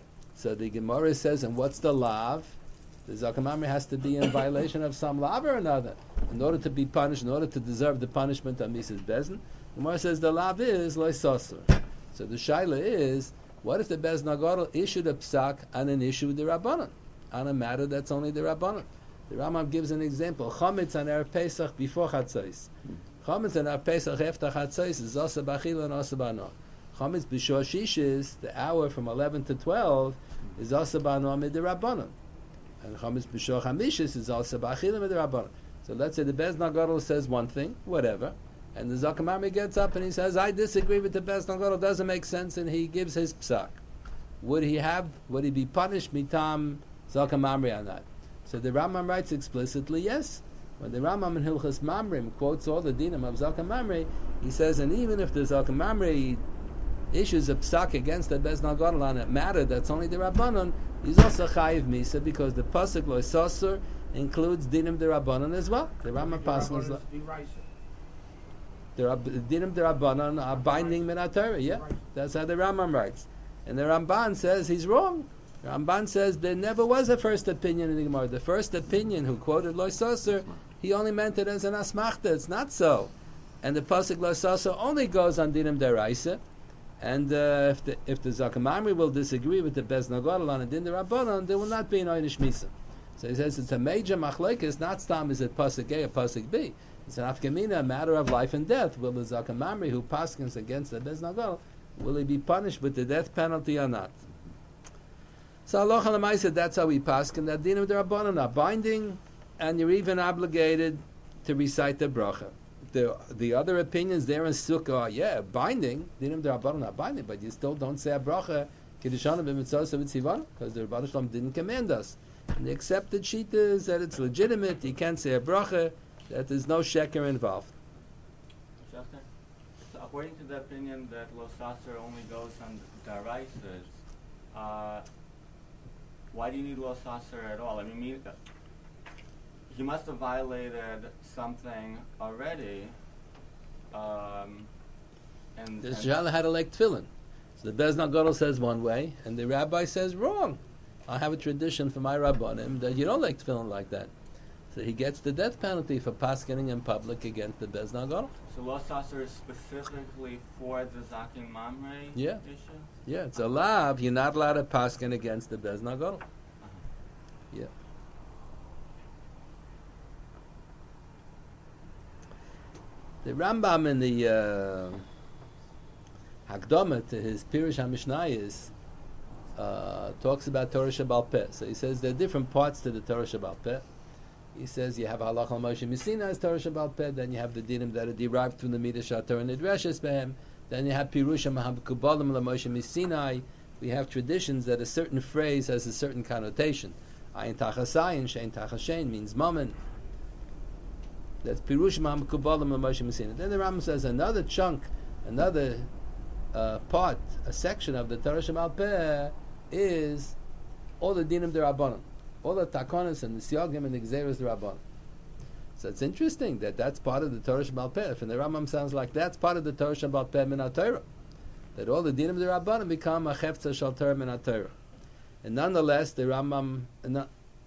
[SPEAKER 1] So the Gemara says, and what's the lav? The zakamamri has to be in violation of some lav or another in order to be punished, in order to deserve the punishment of Misa's Bezin. The Gemara says the lav is loisosur. So the shaila is, what if the Bez Nagol issued a psak on an issue with the Rabbanon, on a matter that's only the Rabbanon? The Rambam gives an example. Chametz on Erev Pesach before Chatzos. Chametz on Erev Pesach after Chatzos is also b'achila and also b'anoah. Chametz b'shor shishis, the hour from eleven to twelve, is also b'anoah midirabbanon. And Chametz b'shor chamishis is also b'achila midirabbanon. So let's say the Bez Nagol says one thing, whatever, and the Zakamami gets up and he says, I disagree with the Bez Nagol, doesn't make sense, and he gives his psak. Would he have, would he be punished mitam Zakamami or not? So the Rambam writes explicitly, yes. When the Rambam in Hilchas Mamrim quotes all the dinim of Zakam Mamre, he says, and even if the Zakam Mamre issues a psak against the Bez Nagol on a matter that's only the Rabbanon, he's also chayiv misa because the pasuk loisosur includes dinim the Rabbanon as well. The Rambam pasuk is the dinim the Rabbanon are binding min HaTorah. Yeah, that's how the Rambam writes, and the Ramban says he's wrong. Ramban says there never was a first opinion in the Gemara. The first opinion who quoted loisosur, he only meant it as an asmachta. It's not so. And the pasuk loisosur only goes on dinim deraisa. And uh, if the if the Zakamamri will disagree with the Bez Nagol on a din derabbanon, there will not be an oynish misa. So he says it's a major machlekes. Not stam is it pasuk A or pasuk B. It's an afkamina, a matter of life and death. Will the Zakamamri who paskins against the Bez Nagol, will he be punished with the death penalty or not? So Allah Halamai said that's how we paskin, that dinim derabbanon are binding, and you're even obligated to recite the bracha. The the other opinions there in Sukkah are, yeah, binding, dinim derabbanon are binding, but you still don't say a bracha, kiddushanim b'mitzvos v'tzivan, because the Rebbeinu Shalom didn't command us. And the accepted sheet is that it's legitimate, you can't say a bracha, that there's no sheker involved.
[SPEAKER 4] So according to the opinion that Los Aser only goes on daraisas, uh, why do you need Los Aser at all? I mean, me, he must have violated something already. Um, and
[SPEAKER 1] the Shala had a like tefillin. So the Bez Nagol says one way, and the rabbi says wrong. I have a tradition for my rabbanim that you don't like tefillin like that. So he gets the death penalty for paskening in public against the Bez Nagol.
[SPEAKER 4] So Los Aser is specifically for the Zakim Mamre
[SPEAKER 1] yeah.
[SPEAKER 4] issue?
[SPEAKER 1] Yeah, it's a lav. You're not allowed to pasken against the Bez Nagol.
[SPEAKER 4] Uh-huh.
[SPEAKER 1] Yeah. The Rambam in the uh, Hakdama to his Pirush HaMishnayos uh, talks about Torah Shebal Peh. So he says there are different parts to the Torah Shebal Peh. He says you have Halach al Moshe Misina as Torah Shebal Peh, then you have the dinim that are derived from the Midah Shator and Nidreshes Behem, then you have Pirusha Mahabakubalim la Moshe Misinai. We have traditions that a certain phrase has a certain connotation. Ayin Tachasayin, Shein Tachashein means Mammon. That's Pirusha Mahabakubalim la Moshe Misina. Then the Rambam says another chunk, another uh, part, a section of the Torah Shebal Peh is all the dinim derabbanan. All the takonis and the siyagim and the gzeros derabbanan. So it's interesting that that's part of the Torah Shebal Peh. And the Rambam sounds like that's part of the Torah Shebal Peh min ha-Torah. That all the dinim derabbanan become a chefza shel Torah min ha-Torah. And nonetheless, the Rambam, not,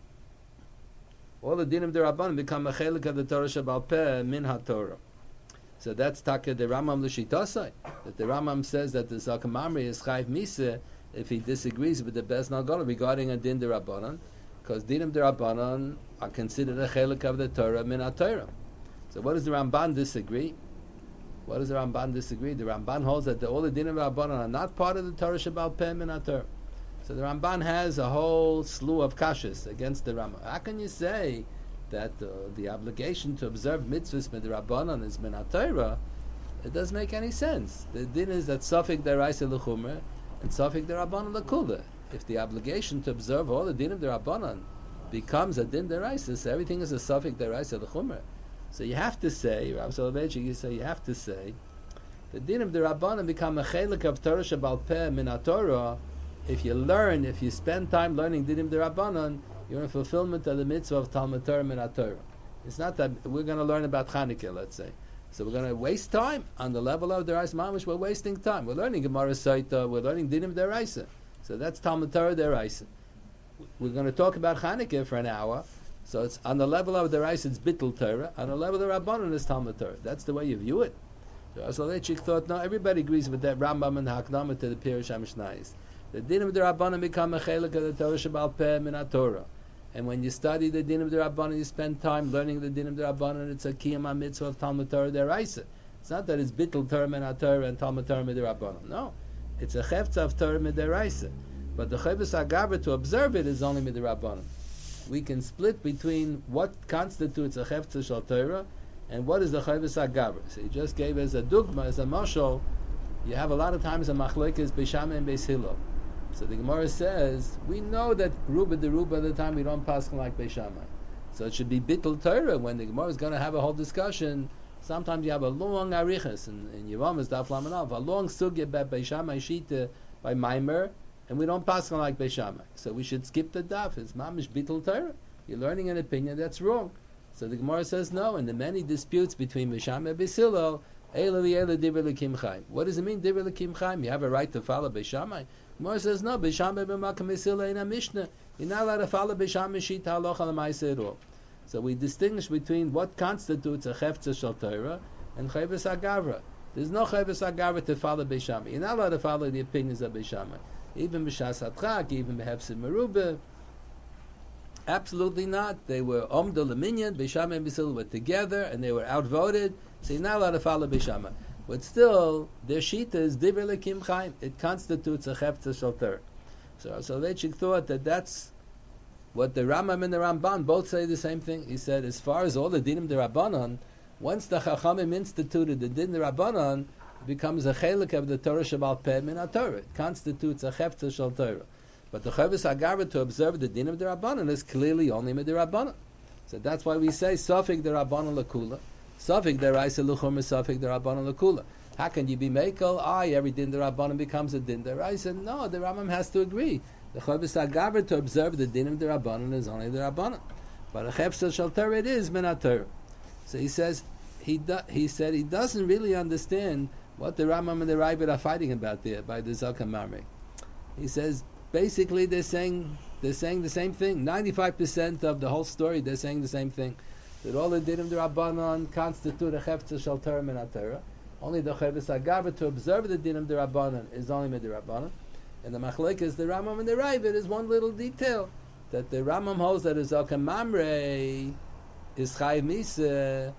[SPEAKER 1] all the dinim derabbanan become a chelik of the Torah Shebal Peh min ha-Torah. So that's taka the Rambam l'shitasai. That the Rambam says that the Zakam Mamre is chayv misa if he disagrees with the Bez Nagala regarding a din derabbanan. Because dinim derabbanan are considered a chelik of the Torah min ha-Torah. So what does the Ramban disagree? What does the Ramban disagree? The Ramban holds that the, all the dinim derabbanan are not part of the Torah Shebal Peh min ha-Torah. So the Ramban has a whole slew of kashas against the Rambam. How can you say that uh, the obligation to observe mitzvahs min derabbanan is min ha-Torah? It doesn't make any sense. The din is that safek deraisa l'chumra and safek derabbanan l'kula. If the obligation to observe all the dinim derabbanan becomes a din deraisa, so everything is a safek deraisa l'chumra. So you have to say, Rav Soloveitchik, you say you have to say, the dinim derabbanan become a chelik of Torah Shebal Peh min ha-Torah. If you learn, if you spend time learning dinim derabbanan, you're in fulfillment of the mitzvah of Talmud Torah min ha-Torah. It's not that we're going to learn about Chanukah, let's say. So we're going to waste time on the level of Derais Mamish. We're wasting time. We're learning Gemara Saita. We're learning Dinim Deraisa. So that's Talmud Torah Deraisa. We're going to talk about Chanukah for an hour. So it's on the level of Deraisa, it's Bittul Torah. On the level of the Rabbanon, it's Talmud Torah. That's the way you view it. So Soloveitchik thought, no, everybody agrees with that Rambam and Hakdama to the Pirush HaMishnayos. The Dinim Derabanan become a chelik of the Torah Shebal Peh min ha-Torah. And when you study the Dinim Derabanan, you spend time learning the Dinim Derabanan, it's a Kiyam mitzvah of Talmud Torah Deraisa. It's not that it's Bittul Torah min ha-Torah and Talmud Torah Derabanan. No. It's a Chefza of Torah Deraisa. But the Chovos HaGavra to observe it is only Derabanan. We can split between what constitutes a Chefza Shal Torah and what is the Chovos HaGavra. So he just gave as a dugma, as a mashal, you have a lot of times a machlekes Beis Shammai and Beis Hillel. So the Gemara says, we know that Ruba de Ruba at the time we don't pass like Beis Shammai. So it should be Bittul Torah when the Gemara is going to have a whole discussion. Sometimes you have a long arichas, and in Yevamos Daf Lamed Aleph, a long sugya about Beis Shammai Shita by Maimer, and we don't pass like Beis Shammai. So we should skip the daf. It's mamish Bittul Torah. You're learning an opinion that's wrong. So the Gemara says no, and the many disputes between Beis Shammai and Beis Hillel, what does it mean, Divrei L'Kim Chaim? You have a right to follow Beis Shammai. Gemara says no, Beis Shammai b'makam Beis Hillel in a Mishnah. You're not allowed to follow Beis Shammai Shita halacha l'maaseh at all. So we distinguish between what constitutes a Chefza Shel Torah and Chovos HaGavra. There's no Chovos HaGavra to follow Beis Shammai. You're not allowed to follow the opinions of Beis Shammai. Even B'Shas HaTchak, even B'Hefsid Merubah. Absolutely not. They were Omdel Leminyan, Beis Shammai and Beis Hillel were together, and they were outvoted. So you're not allowed to follow Beis Shammai. But still, their shita is Divrei L'Kim Chaim. It constitutes a Chefza Shel Torah. So Soloveitchik thought that that's what the Rambam and the Ramban both say the same thing. He said, as far as all the dinim derabbanan, once the Chachamim instituted the din derabbanan, it becomes a chelik of the Torah Shebal Peh min ha-Torah. It constitutes a Chefza Shel Torah. But the Chovos HaGavra to observe the din of derabbanan is clearly only with derabbanan. So that's why we say Safek derabbanan l'kula. Safek deraisa l'chumra, Safek derabbanan l'kula. How can you be mekel? Aye, every din derabbanan becomes a din deraisa. No, the Rambam has to agree. The Chovos HaGavra to observe the din of derabbanan is only derabbanan. But a Chefza Shel Torah it is min ha-Torah. So he says he do, he said he doesn't really understand what the Rambam and the Ravid are fighting about there by the Zakam Mamre. He says basically they're saying they're saying the same thing. Ninety-five percent of the whole story they're saying the same thing. That all the dinim derabbanan constitute a Chefza Shel Torah min ha-Torah. Only the Chovos HaGavra to observe the dinim derabbanan is only min derabbanan. And the machlekes, the Rambam and the Ravid is one little detail that the Rambam holds that a Zakam Mamre is chayiv misa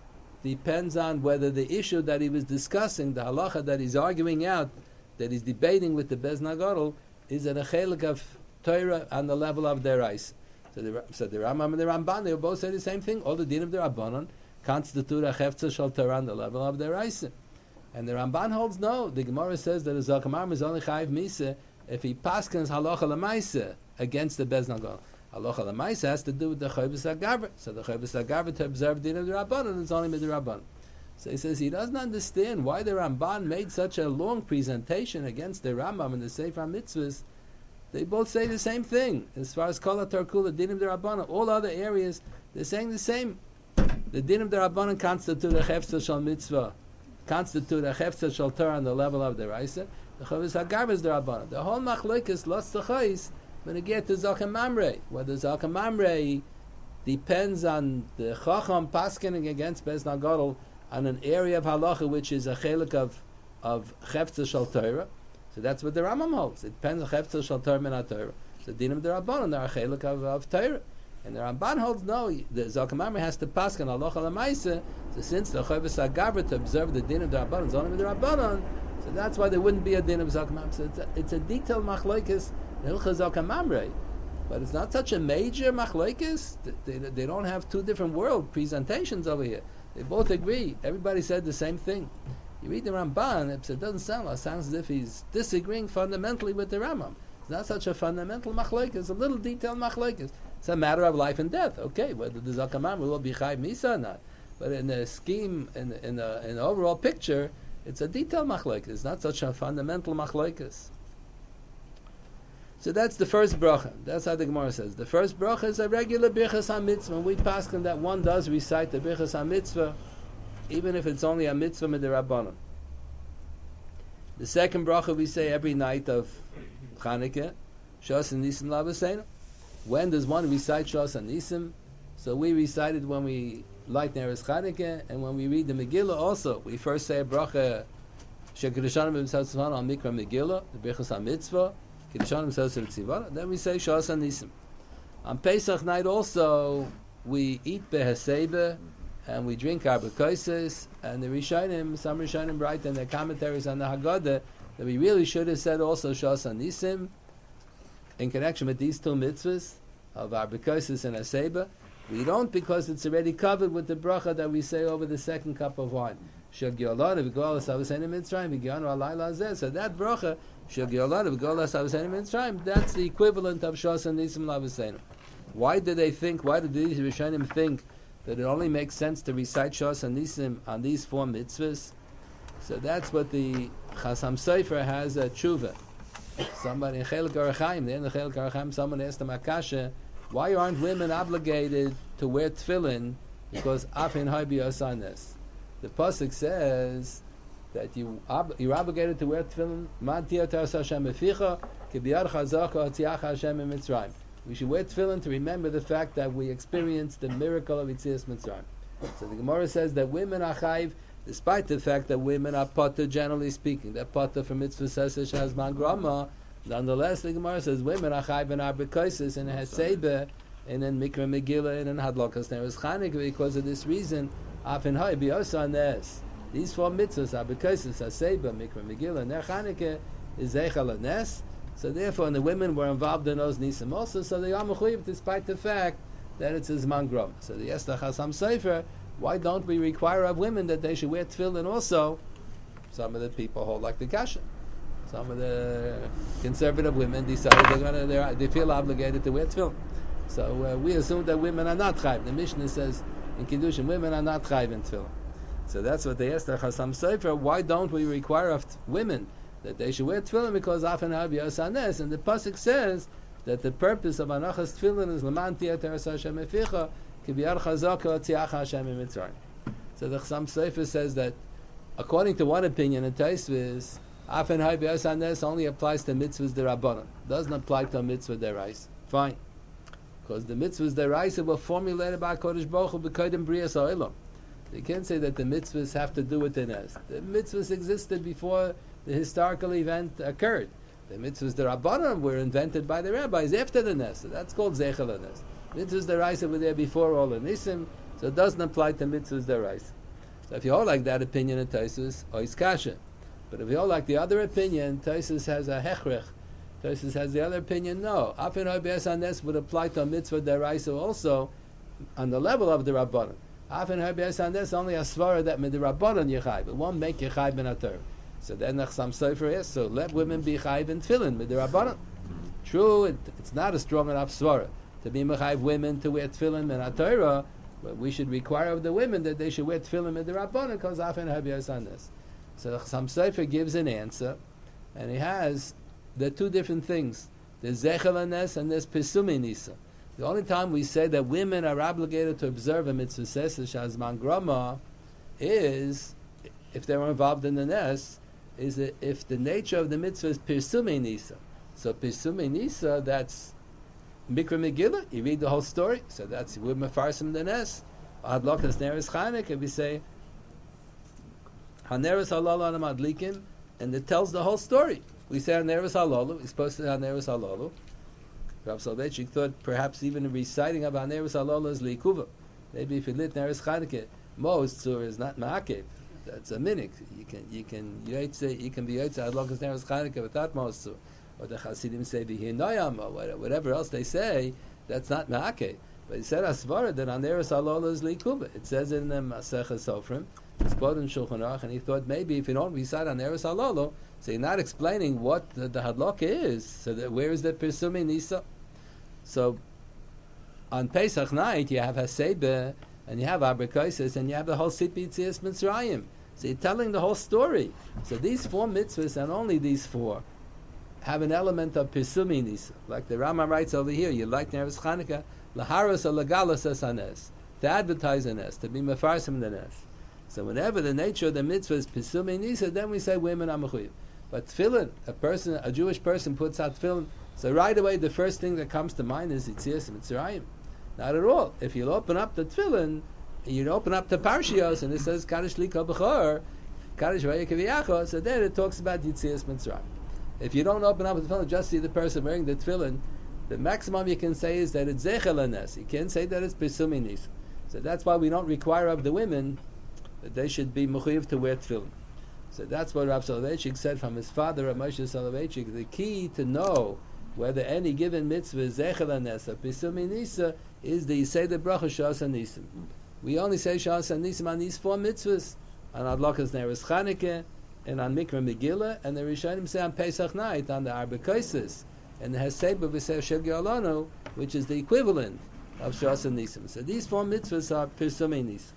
[SPEAKER 1] depends on whether the issue that he was discussing, the halacha that he's arguing out, that he's debating with the Beis Nagadol, is at a chelik of Torah on the level of Deraisa. So the, so the Rambam and the Ramban, they both say the same thing. All the din of the Rabbanon constitute a chefza shel Torah on the level of Deraisa. And the Ramban holds no. The Gemara says that a Zakamam is only chayiv misa if he paskins halacha lemaisa against the Beis Nagadol. Halacha lemaisa has to do with the chayvus hagaver. So the chayvus hagaver to observe din of the Rabbanon is only with the Rabbanon. So he says he doesn't understand why the Ramban made such a long presentation against the Rambam and the Sefer Mitzvahs. They both say the same thing. As far as Kol HaTarkula, Din of the Rabbanon, all other areas, they're saying the same. The Din of the Rabbanon constitute a Chefza Shal Mitzvah, constitute a Chefza Shal Torah on the level of the Raisa. The Chavos HaGarba is the Rabbanon. The whole Machlokes lost the Chais when it gets to Zaken Mamrei. Whether Zaken Mamrei depends on the Chacham paskening against Beis Nagadol on an area of halacha which is a chelik of of chefza shel Torah. So that's what the Rambam holds. It depends on chefza shel Torah min Torah. So dinim the Rabbanon, they are a chelik of, of Torah. And the Ramban holds no, the Zaken Mamrei has to pasken halacha lemaisa. So since the chavos hagaver to observe the din of the Rabbanon is only with the Rabbanon, so that's why there wouldn't be a din of Zaken Mamrei. So it's a, it's a detailed machlokes hilcha Zaken Mamrei. But it's not such a major machlokes. They, they, they don't have two different world presentations over here. They both agree. Everybody said the same thing. You read the Ramban, it doesn't sound like it sounds as if he's disagreeing fundamentally with the Rambam. It's not such a fundamental machlokes. It's a little detailed machlokes. It's a matter of life and death. Okay, whether the Zaken Mamrei will be chayv misa or not. But in the scheme, in in the, in the overall picture, it's a detailed machlokes. It's not such a fundamental machlokes. So that's the first bracha. That's how the Gemara says. The first bracha is a regular birchas ha-mitzvah. We paskin that one does recite the birchas ha-mitzvah, even if it's only a mitzvah midrabbanan. The second bracha we say every night of Chanukah, Shas and Nisim Labaseinu. When does one recite Shas and Nisim? So we recite it when we light Neres Chanukah, and when we read the Megillah also. We first say a bracha, Shekadishanim b'Mitzvah on Mikra Megillah, the birchas ha-mitzvah. Then we say Shas and Nisim. On Pesach night also we eat beheseba and we drink our bekaises, and the Rishonim, some Rishonim write in their commentaries on the Haggadah that we really should have said also Shas and Nisim in connection with these two mitzvahs of our bekaises and haseba. We don't, because it's already covered with the bracha that we say over the second cup of wine. So that bracha, that's the equivalent of Shas and Nisim Labaseinu. Why do they think, why do these Rishonim think that it only makes sense to recite Shas and Nisim on these four mitzvahs? So that's what the Chasam Sofer has a tshuva. Somebody in Chelik Arachaim, in the Chelik Arachaim, someone asked him Akasha, why aren't women obligated to wear tefillin? Because Afin Haibi Asanes. The pasuk says that you ob- you're obligated to wear tefillin. Man tiyatar Hashem eficha kibiyar chazaka tiach Hashem in Mitzrayim. We should wear tefillin to remember the fact that we experienced the miracle of Yitzias Mitzrayim. So the Gemara says that women are chayiv, despite the fact that women are potter, generally speaking. They're potter for mitzvah sesesh hazman grama. Nonetheless, the Gemara says women are chayiv in arbekaisis and haseba and in mikra megillah and in hadlakas neres Chanukah because of this reason. Afin hay biyosa nes. These four mitzvahs are bekaisis haseba mikra megillah and ner Chanukah is zeichal nes. So therefore, and the women were involved in those nisim also. So they are mechuyev despite the fact that it's a zman grama. So the Yesda Chasam Sofer. Why don't we require of women that they should wear tefillin also? Some of the people hold like the kasha. Some of the conservative women decide they're gonna they're, they feel obligated to wear tefillin. So uh, we assume that women are not chayv. The Mishnah says in Kiddushin women are not chayv in tefillin. So that's what they asked the Chasam Sofer. Why don't we require of t- women that they should wear tefillin? Because afan habiyas anes, and the pasuk says that the purpose of anachas tefillin is leman tiyater Hashem eficha. So the Chasam Sofer says that according to one opinion in Taisvis, Afen Hay B'Yas Hanes only applies to mitzvahs derabanan, doesn't apply to mitzvah derais. Fine, because the mitzvahs derais were formulated by Kodesh Baruch Hu b'Kodim Brias Ha'olam. You can't say that the mitzvahs have to do with the nes. The mitzvahs existed before the historical event occurred. The mitzvahs derabanan were invented by the rabbis after the nes. So that's called Zeichel HaNes. Mitzvahs deraisa were there before all the nisim, so it doesn't apply to mitzvahs deraisa. So if you hold like that opinion in Taisus, ois kasha. But if you hold like the other opinion, Taisus has a hechrech. Taisus has the other opinion, no. Afin ha'be'es hanes would apply to a mitzvah deraisa also on the level of the Rabbanon. Afin ha'be'es hanes only a svara that mid the Rabbanon yechai, but won't make yechai ben ater. So then Nachsam Sofer is, so let women be chayv in tefillin with the Rabbanon. True, it, it's not a strong enough svara to be mechayiv women to wear tefillin and atayra, but we should require of the women that they should wear tefillin and the Rabbanon because afin ha'be'es hanes. So Nachsam Sofer gives an answer, and he has the two different things. There's zechel hanes and there's pesumei nisa. The only time we say that women are obligated to observe a mitzvah shazman grama is if they were involved in the nes, is that if the nature of the mitzvah is pesumei nisa. So pesumei nisa, that's mikra megillah. You read the whole story, so that's we're mefarsim the nes. Adlokas neres chanek, and we say haneres halal anam adlikim, and it tells the whole story. We say haneres halalu. We're supposed to say haneres halalu. Rav Soloveitchik thought perhaps even reciting of haneres halalu is leikuva. Maybe if you lit neres chaneke, most tzur is not ma'akev. That's a minik. You can you can yotze, you can be yotze adlokas neres chaneke without most tzur. Or the Hasidim say v'hinayam or whatever else they say. That's not ma'akev. But he said asvara that haneres halalu is leikuva. It says in the Masechah Sofrim. It's quoted in Shulchan Aruch, and he thought maybe if you don't recite haneres halalu, so you're not explaining what the, the hadlaka is. So that where is the pesumei nisa? So on Pesach night you have Haseba and you have Abrikaisis and you have the whole Sipi Tzias Mitzrayim. So you're telling the whole story. So these four mitzvahs and only these four have an element of pesumei nisa. Like the Rama writes over here, you like Neres Chanukah, laharos or lagalas as hanes, to advertise a nes, to be mefarsim the nes. So whenever the nature of the mitzvah is pesumei nisa, then we say women are mechuyev. But tefillin, a person, a Jewish person puts out tefillin, so right away the first thing that comes to mind is Yitzias Mitzrayim. Not at all. If you open up the tefillin, you open up the Parshios, and it says Kaddish Lika B'chor, Kaddish Vayikaviyacho, so then it talks about Yitzias Mitzrayim. If you don't open up the tefillin, just see the person wearing the tefillin, the maximum you can say is that it's Zechel Hanes. You can't say that it's Pesumei Nisa. So that's why we don't require of the women that they should be mechuyev to wear tefillin. So that's what Rav Soloveitchik said from his father, Rav Moshe Soloveitchik. The key to know whether any given mitzvah is Zechel Hanes or Pesumei Nisa is the Yisei Bracha Shas HaNisim. We only say Shas HaNisim on these four mitzvahs, on Adlokas Neres Chanukah, and on Mikra Megillah, and the Rishonim say on Pesach night, on the Arba Kaisis, and the Heseba V'Sev Shel Ge'olanu, which is the equivalent of Shas HaNisim. So these four mitzvahs are Pesumei Nisa.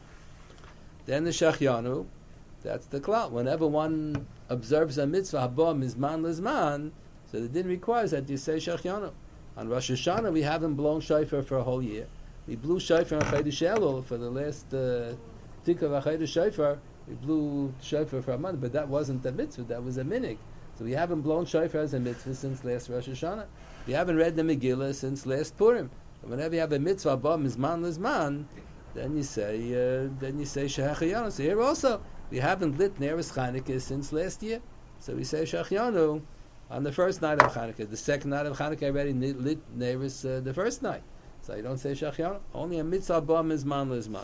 [SPEAKER 1] Then the Shachianu, that's the klal. Whenever one observes a mitzvah, haba mizman lizman, so the din requires that you say Shachianu. On Rosh Hashanah, we haven't blown shofar for a whole year. We blew shofar on Chodesh Elul for the last uh, tikka of Chodesh shofar. We blew shofar for a month, but that wasn't a mitzvah. That was a minik. So we haven't blown shofar as a mitzvah since last Rosh Hashanah. We haven't read the Megillah since last Purim. But whenever you have a mitzvah, haba mizman lizman, then you say uh, then you say Shachianu. So here also, we haven't lit Neres Chanukah since last year. So we say Shachianu on the first night of Chanukah. The second night of Chanukah already lit Neres uh, the first night. So you don't say Shachianu. Only a mitzvah ba mizman lizman.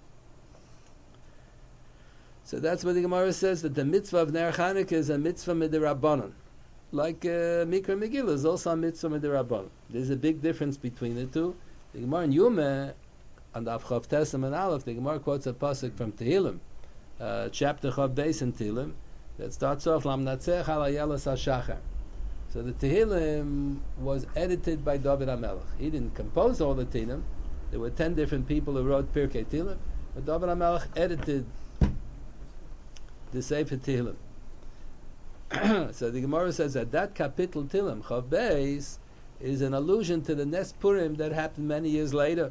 [SPEAKER 1] So that's what the Gemara says, that the mitzvah of Ner Chanukah is a mitzvah midirabbanon. Like uh, Mikra Megillah is also a mitzvah midirabbanon. There's a big difference between the two. The Gemara in Yuma, on the Avchav Tesam and Aleph, the Gemara quotes a pasuk from Tehillim, uh, chapter Chav Beis in Tehillim, that starts off Lam Natzech Al Ayelas HaShachar. So the Tehillim was edited by David HaMelech. He didn't compose all the Tehillim. There were ten different people who wrote Pirkei Tehillim, but David HaMelech edited the Sefer Tehillim. So the Gemara says that that kapitel Tehillim, Chav Beis, is an allusion to the Nes Purim that happened many years later.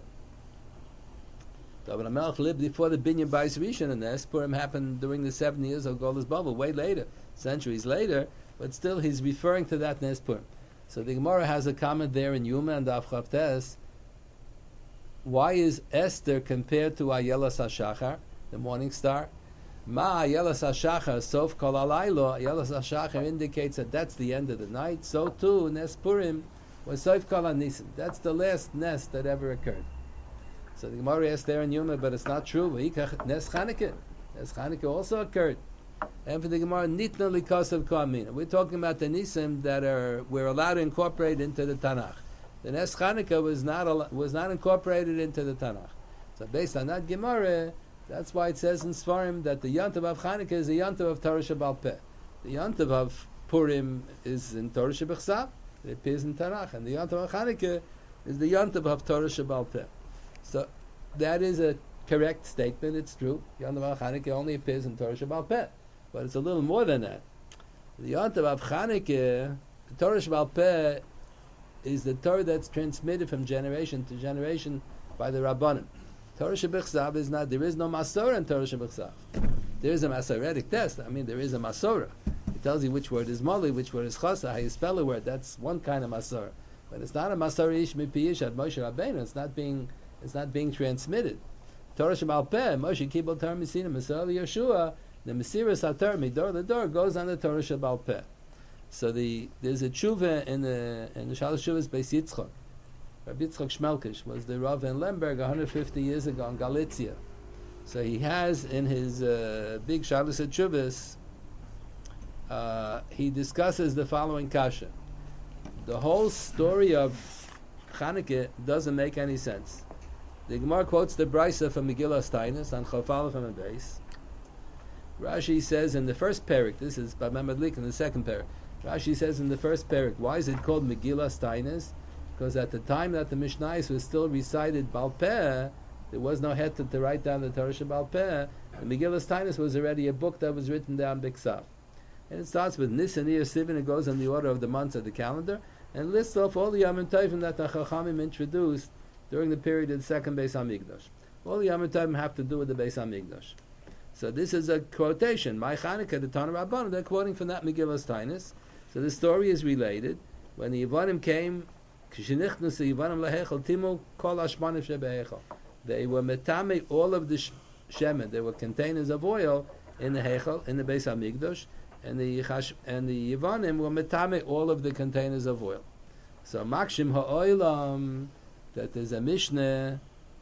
[SPEAKER 1] David HaMelech lived before the Binyan Bais Rishon, and the Nes Purim happened during the seven years of Golus Bava, way later, centuries later, but still he's referring to that Nes Purim. So the Gemara has a comment there in Yuma and Daf Chav Tes. Why is Esther compared to Ayelas HaShachar, the morning star? Ma Ayelas HaShachar, Sof Kol Alaylo, Ayelas HaShachar indicates that that's the end of the night. So too, Nes Purim was Sof Kol HaNisim. That's the last Nes that ever occurred. So the Gemara asks there in Yuma, but it's not true. Nes Chanukah. Nes Chanukah also occurred. And for the Gemara, nitna likasav koamina. We're talking about the nisim that are we're allowed to incorporate into the Tanakh. The Nes Chanukah was not al- was not incorporated into the Tanakh. So based on that Gemara, that's why it says in Sfarim that the Yontav of Chanukah is the Yontav of Torah Shebal Peh. The Yontav of Purim is in Torah Shebechsav. It appears in Tanakh, and the Yontav of Chanukah is the Yontav of Torah Shebal Peh. So that is a correct statement. It's true. Yontav of Chanukah only appears in Torah Shebal Peh, but it's a little more than that. The Yontav of Chanukah, the Torah Shebal Peh, is the Torah that's transmitted from generation to generation by the Rabbanim. Torah Shebechsav is not. There is no Masorah in Torah Shebechsav. There is a Masoretic test. I mean, there is a Masorah. It tells you which word is Mali, which word is Chasa, how you spell a word. That's one kind of Masorah. But it's not a Masorah Ish Mipi Ish at Moshe Rabbeinu. It's not being. It's not being transmitted. Torah Shebal Peh, Moshe Kibul Torah Misina Masor Yeshua. The Mesiras HaTorah Midor Lador goes on the Torah Shebal Peh. So the there's a tshuva in the in the Shalosh Tshuvas Beis Yitzchak. Rabbi Yitzchak Shmelkish was the Rav in Lemberg one hundred fifty years ago in Galicia. So he has in his uh, big Shalosh Tshuvas, uh, he discusses the following kasha. The whole story of Chanukah doesn't make any sense. The Gemara quotes the Brisa from Megillas Taanis on Chafal from a base. Rashi says in the first parak, this is by Mamad in the second parak. Rashi says in the first parak, why is it called Megillas Taanis? Because at the time that the Mishnayos was still recited Baal Peh, there was no head to, to write down the Torah Shebal Peh. The Megillas Taanis was already a book that was written down Biksav. And it starts with Nisan, Iyar, Sivan, it goes in the order of the months of the calendar, and lists off all the Yom Tovim that the Chachamim introduced during the period of the second Beis HaMikdash. All the Yom Tovim have to do with the Beis HaMikdash. So this is a quotation. My Chanukah, the Tana Rabbanan, they're quoting from that Megillas Taanis. So the story is related. When the Yevanim came, they were metame all of the shemen. They were containers of oil in the Heichal, in the Beis HaMikdash, and the and the Yevanim were metame all of the containers of oil. So Makshim ha'olam, that there's a Mishnah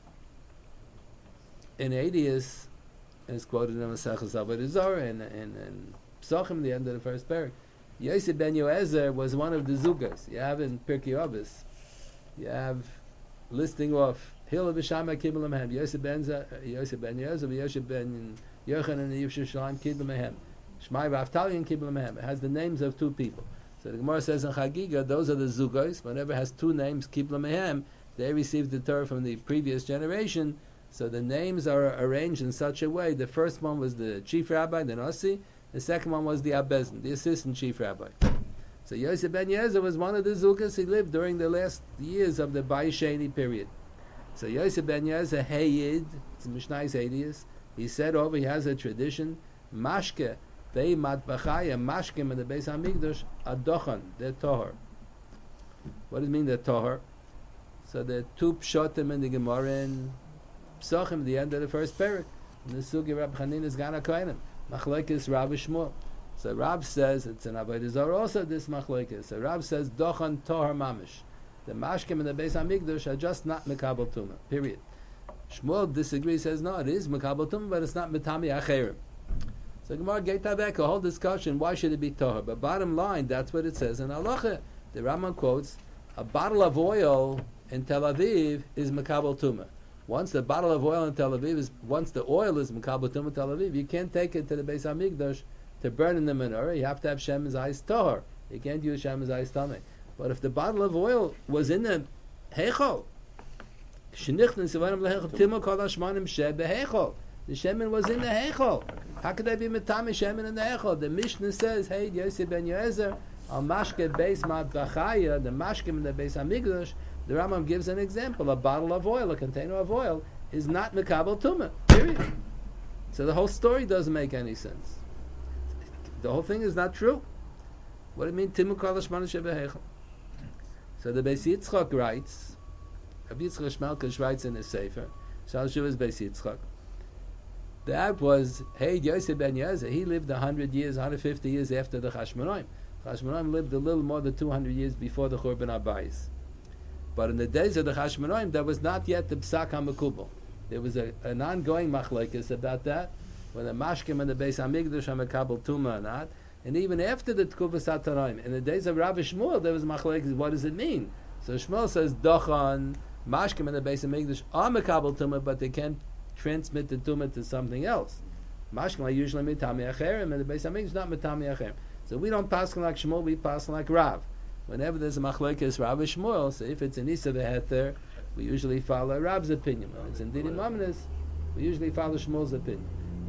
[SPEAKER 1] in Eidius, and it's quoted in Maseches Avodah Zarah and and and Psachim, the end of the first parak. Yosef ben Yoezer was one of the Zugas. You have in Pirkei Avos, you have listing off Hillel v'Shama Kibbul Mehem, Yosef ben Yosef ben Yoezer, Yosef ben Yochanan and Yivshushalayim Kibbul Mehem, Shmai v'Aftalion Kibbul Mehem. It has the names of two people. So the Gemara says in Chagiga, those are the Zugos. Whenever it has two names, Kibbul Mehem, they received the Torah from the previous generation. So the names are arranged in such a way. The first one was the chief rabbi, the Nasi. The second one was the Abbezin, the assistant chief rabbi. So Yosef ben Yezer was one of the Zukas. He lived during the last years of the Bayesheni period. So Yosef ben Yezer Hayid, it's Mishnayos Eidius, he said over, he has a tradition, Mashke, they matbachaya, Mashkem in the Beis HaMikdash, Adochan, they're Tohar. What does it mean they're Tohar? So the two Pshotim in the Gemara in Psachim, the end of the first parak, in the Sugi Rab Chanina's Gana Kohenim. Machlekes Rab Shmuel. So Rab says it's an Avodah Zarah also this machlekes. So Rab says Dochan Tohar Mamish. The Mashkim and the Beis Hamikdash are just not Mekabel Tumah. Period. Shmuel disagrees. Says no, it is Mekabel Tumah, but it's not Metami Acherim. So Gemara Geitavek, a whole discussion. Why should it be Tohar? But bottom line, that's what it says in Halacha. The Rambam quotes a bottle of oil in Tel Aviv is Mekabel Tumah. Once the bottle of oil in Tel Aviv is, once the oil is Mekabel Tumah Tel Aviv, you can't take it to the Beis Hamikdash to burn in the menorah. You have to have Shem Zayis Tohar. You can't use Shem Zayis Tameh. But if the bottle of oil was in the Heichal, the Shemin was in the Heichal. How could they be Metame Shemin in the Heichal? The Mishnah says, hey, Yosef ben Yoezer, al Mashke Beis Madbachaya, the Mashkim in the Beis Hamikdash. The Rambam gives an example. A bottle of oil, a container of oil, is not Mekabel Tumah. Period. So the whole story doesn't make any sense. The whole thing is not true. What do you mean, Timu Kol Hashmana Shebeheichel? So the Beis Yitzchak writes, Rabbi Yitzchak Shmelkish writes in his Sefer, Shalosh Tshuvos Beis Yitzchak, that was, hey, Yosef ben Yezer, he lived one hundred years, one hundred fifty years after the Chashmonaim. Chashmonaim lived a little more than two hundred years before the Churban Abayis. But in the days of the Chashmonaim, there was not yet the Psak HaMekubal. There was a, an ongoing machlekes about that. when the mashkim and the Beis Hamikdash are mekabel tuma or not. And even after the Tkufas HaTaraim, in the days of Rabbi Shmuel, there was machlekes. What does it mean? So Shmuel says dochan mashkim and the Beis Hamikdash are mekabel tuma, but they can't transmit the tuma to something else. Mashkim are usually mitami acherim, and the Beis Hamikdash not mitami acherim. So we don't pass like Shmuel, we pass like Rav. Whenever there's a machlekes Rav and Shmuel, so if it's an Isa v'heter, we usually follow Rav's opinion. When it's in Dinim Mamnes, we usually follow Shmuel's opinion.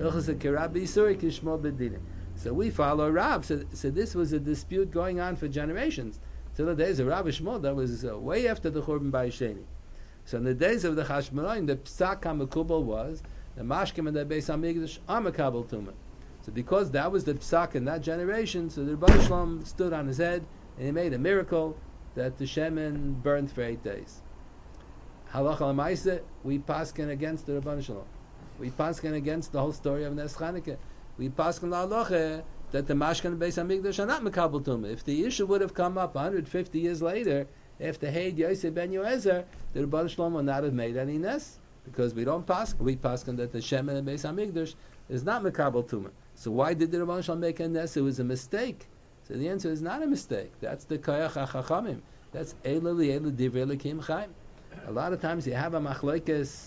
[SPEAKER 1] So we follow Rav. So, so this was a dispute going on for generations. Till the days of Rav and Shmuel, that was uh, way after the Churban Bayis Sheni. So in the days of the Chashmonaim, the Psak HaMekubal was the Mashkim and the Beis Hamikdash are Mekabel Tumah. So because that was the Psak in that generation, so the Rebbeinu Shalom stood on his head and he made a miracle that the Shemen burned for eight days. Halacha l'maaseh, we paskin against the Rebbeinu Shalom. We paskin against the whole story of Nes Chanukah. We paskin halacha that the Mashkan and Beis Hamikdash are not Mekabel Tumah. If the issue would have come up one hundred fifty years later, after Heid Yosef ben Yoezer, the Rebbeinu Shalom would not have made any Nes, because we don't paskin. We paskin that the Shemen and Beis Hamikdash is not Mekabel Tumah. So why did the Rebbeinu Shalom make a Nes? It was a mistake. So the answer is not a mistake. That's the Koyach HaChachamim. That's Eila Li'ela Divrei Elokim Chaim. A lot of times you have a machlokes.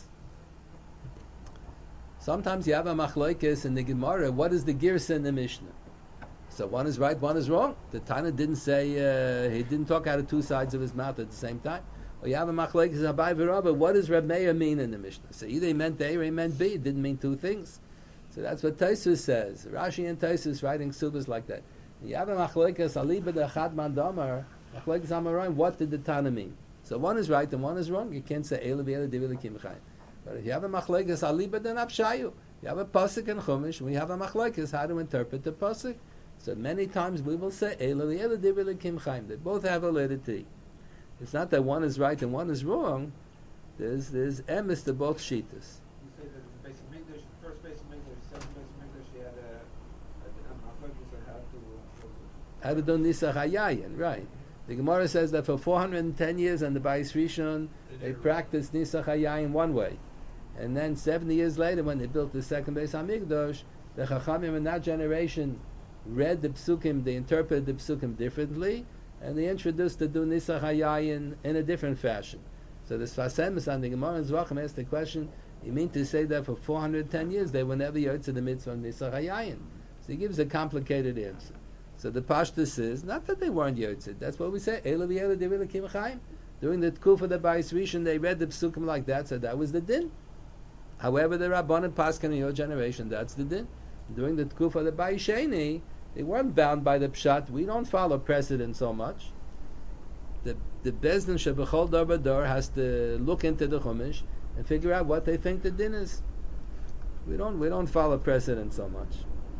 [SPEAKER 1] Sometimes you have a machlokes in the Gemara. What is the girsa in the Mishnah? So one is right, one is wrong. The Tana didn't say, uh, he didn't talk out of two sides of his mouth at the same time. Or you have a machlokes Abai v'Rabba. What does Reb Meir mean in the Mishnah? So either he meant A or he meant B. It didn't mean two things. So that's what Tosfos says. Rashi and Tosfos writing subas like that. You have a machlokes aliba de chad man damar. Machlokes Amoraim. What did the Tana mean? So one is right and one is wrong. You can't say Eila v'Eila Divrei Elokim Chaim. But if you have a machlokes aliba then apshayu. You have a pasuk in Chumash. We have a machlokes how to interpret the pasuk. So many times we will say Eila v'Eila Divrei Elokim Chaim. They both have validity. It's not that one is right and one is wrong. There's there's emes to both shittas.
[SPEAKER 2] You say that the basic English, first basic English, second basic English, you had a, a, a machlokes on how to.
[SPEAKER 1] How to do Nisach Hayayin, right? The Gemara says that for four hundred ten years on the Bayis Rishon, they practiced Nisach Hayayin one way. And then seventy years later, when they built the second Beis Hamikdash, the Chachamim in that generation read the Psukim, they interpreted the Psukim differently, and they introduced the do Nisach Hayayin in a different fashion. So the Sfas Emes on the Gemara in Zvachim asked the question, you mean to say that for four hundred ten years they were never yotze the mitzvah of Nisach Hayayin? So he gives a complicated answer. So the Pashtus is, not that they weren't Yotzid, that's what we say, Eila v'Eila Divrei Elokim Chaim. During the Tkuf of the Bayis Rishon, they read the Psukim like that, so that was the din. However, the Rabbanan Paskin in your generation, that's the din. During the Tkuf of the Bayis Sheni, they weren't bound by the Pshat. We don't follow precedent so much. The the Bezdin Shebechol Dor B'Dor has to look into the Chumash and figure out what they think the din is. We don't we don't follow precedent so much.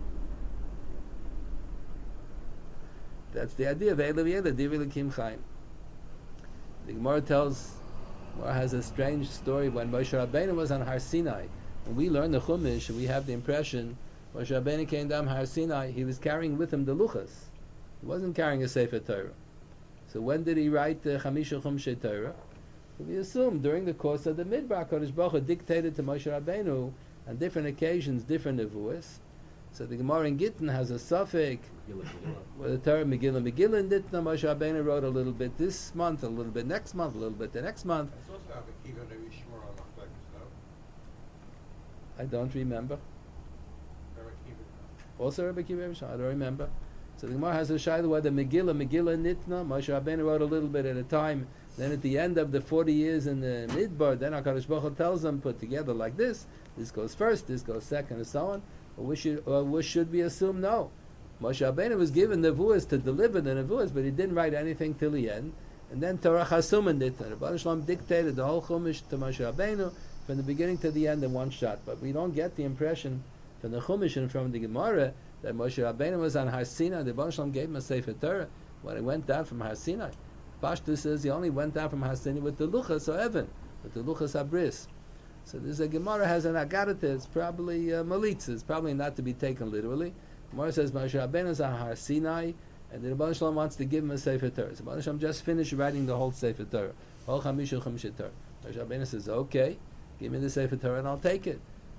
[SPEAKER 1] That's the idea of Eila v'Eila Divrei Elokim Chaim. The Gemara tells, Gemara has a strange story when Moshe Rabbeinu was on Har Sinai. When we learn the Chumash, we have the impression Moshe Rabbeinu came down Har Sinai, he was carrying with him the Luchas. He wasn't carrying a Sefer Torah. So when did he write the Chamisha Chumshei Torah? So we assume during the course of the Midbar, Kodesh Baruch Hu dictated to Moshe Rabbeinu on different occasions, different nevuos. So the Gemara in Gittin has a suffix where the Torah Megillah Megillah in Gittin, Moshe Rabbeinu wrote a little bit this month, a little bit next month, a little bit the next month.
[SPEAKER 3] It's also have a Kiva Nevi Shmur on machlokes, no?
[SPEAKER 1] I don't remember.
[SPEAKER 3] Rabbi Kiva.
[SPEAKER 1] Also Rabbi Kiva, I don't remember. So the Gemara has a shayla where the Megillah Megillah Nitna, Moshe Rabbeinu wrote a little bit at a time. Then at the end of the forty years in the Midbar, then HaKadosh Baruch Hu tells them put together like this. This goes first, this goes second, and so on. Or we should, or we should we assume no? Moshe Rabbeinu was given nevuos to deliver the nevuos, but he didn't write anything till the end. And then Torah Chasum and Nitna. Rebbeinu Shalom dictated the whole Chumash to Moshe Rabbeinu from the beginning to the end in one shot. But we don't get the impression from the Chumash and from the Gemara that Moshe Rabbeinu was on Har Sinai. The Rebbeinu Shalom gave him a Sefer Torah when he went down from Har Sinai. Pashtus says he only went down from Har Sinai with the Luchas or Evan, with the Luchas Abris. So there's a Gemara has an Agadata, it's probably uh, Malitza, it's probably not to be taken literally. Gemara says Moshe Rabbeinu is on Har Sinai, and the Rebbeinu Shalom wants to give him a Sefer Torah. So Rebbeinu Shalom just finished writing the whole Sefer Torah. Whole Chamisha Chumshei Torah. Moshe Rabbeinu says, okay, give me the Sefer Torah and I'll take it.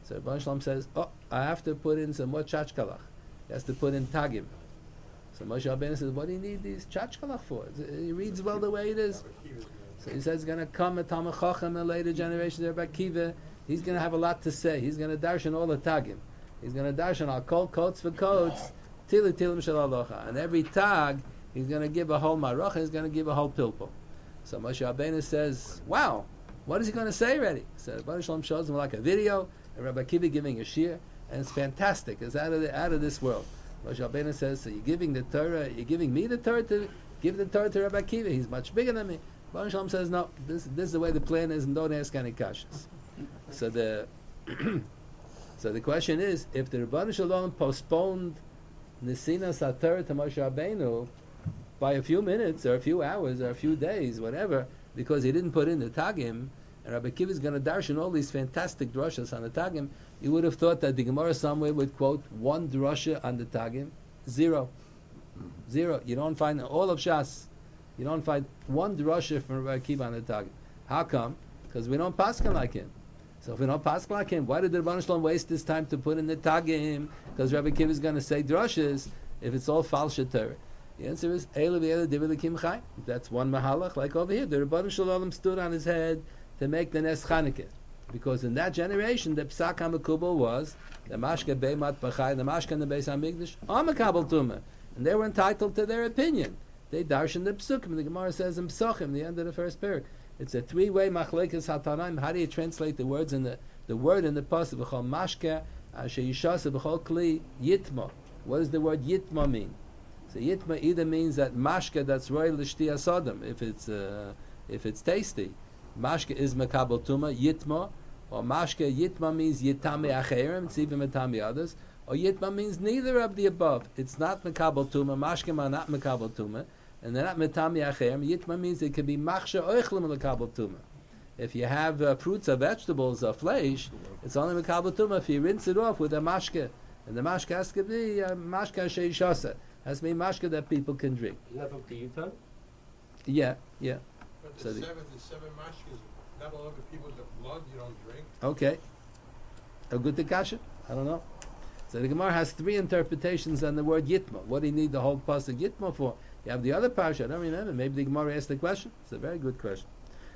[SPEAKER 1] So Rabban Shalom says, oh, I have to put in some more chachkalach. He has to put in tagim. So Moshe Rabbeinu says, what do you need these chachkalach for? He reads well the way it is. So he says, he's going to come a Talmud Chacham in a later generation there by Kiva. He's going to have a lot to say. He's going to darshan all the tagim. He's going to darshan all kol coats for coats, tili tilim shel alocha. And every tag, he's going to give a whole marocha, he's going to give a whole pilpul. So Moshe Rabbeinu says, wow, what is he going to say already? So Rabban Shalom shows him like a video, and Rabbi Kiva giving a shir, and it's fantastic. It's out of the, out of this world. Moshe Rabbeinu says, so you're giving the Torah, you're giving me the Torah to give the Torah to Rabbi Kiva. He's much bigger than me. Rabban Shalom says, no, this, this is the way the plan is, and don't ask any questions. So the so the question is, if the Rabban Shalom postponed Nesina Satar to Moshe Rabbeinu by a few minutes, or a few hours, or a few days, whatever, because he didn't put in the Tagim, and Rabbi Kiva is going to darshan all these fantastic drashas on the Tagim, you would have thought that the Gemara somewhere would quote one drasha on the Tagim, zero. Zero. You don't find all of Shas. You don't find one drasha from Rabbi Kiva on the Tagim. How come? Because we don't paskin like him. So if we don't paskin like him, why did the Rebbeinu Shalom waste his time to put in the Tagim? Because Rabbi Kiva is going to say drashas if it's all falsha Torah. The answer is Eila v'Eila Divilikim Chai. That's one mahalach. Like over here, the Rebbeinu Shalom stood on his head to make the Nes Chanukah, because in that generation the Psak HaMekubal was the Mashke Beimat B'Chai, the Mashke and the Beis HaMikdash are Mekabel Tumah, and they were entitled to their opinion. They darshan the Psukim. The Gemara says in Psukim, the end of the first parak. It's a three-way machlekes hatanaim. How do you translate the words in the the word in the pasuk? B'chol Mashke Asher Yishasa B'chol Kli Yitma. What does the word Yitma mean? So Yitma either means that Mashke that's royal l'shti asodam, if it's uh, if it's tasty. Mashke is mekabel tuma, Yitma, or Mashke Yitma means Yitame acherim, it's even Yitame others, or Yitma means neither of the above. It's not mekabel tuma, Mashke are not mekabel tuma, and they're not Yitame acherim. Yitma means it can be machshe oichlem mekabel tuma. If you have uh, fruits or vegetables or flesh, it's only mekabel tuma if you rinse it off with a mashke, and the mashke has to be uh, mashke sheishasa, has to be mashke that people can drink.
[SPEAKER 5] Isn't that from Kiyutan?
[SPEAKER 1] Yeah, yeah.
[SPEAKER 3] But the
[SPEAKER 1] So the-
[SPEAKER 3] seven, the seven mashkas, not all of the people that blood you don't drink.
[SPEAKER 1] Okay. A good kasha? I don't know. So the Gemara has three interpretations on the word Yitma. What do you need the whole pasuk Yitma for? You have the other parsha. I don't remember. Maybe the Gemara asked the question. It's a very good question.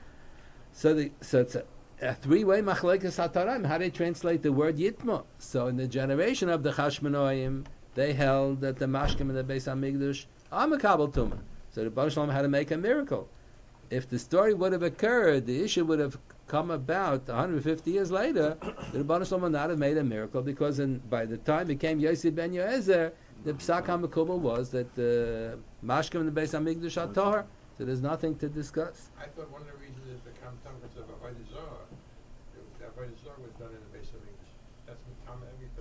[SPEAKER 1] So the so it's a, a three-way machlekes hatarim. How do they translate the word Yitma? So in the generation of the Chashmonaim, they held that the Mashkim and the Beis HaMikdash are mekabel tumah. So the Baruch Shalom had to make a miracle. If the story would have occurred, the issue would have come about one hundred fifty years later, the Rebbeinu Shalom would not have made a miracle, because in, by the time it came Yosef ben Yoezer, the Psak HaMekubal was that the uh, Mashkim and the Beis HaMikdash are Torah, so there's nothing to discuss.
[SPEAKER 3] I thought one of the reasons is the Kamtam of Avodah Zarah. The Avodah Zarah was done in the base of English. That's Matam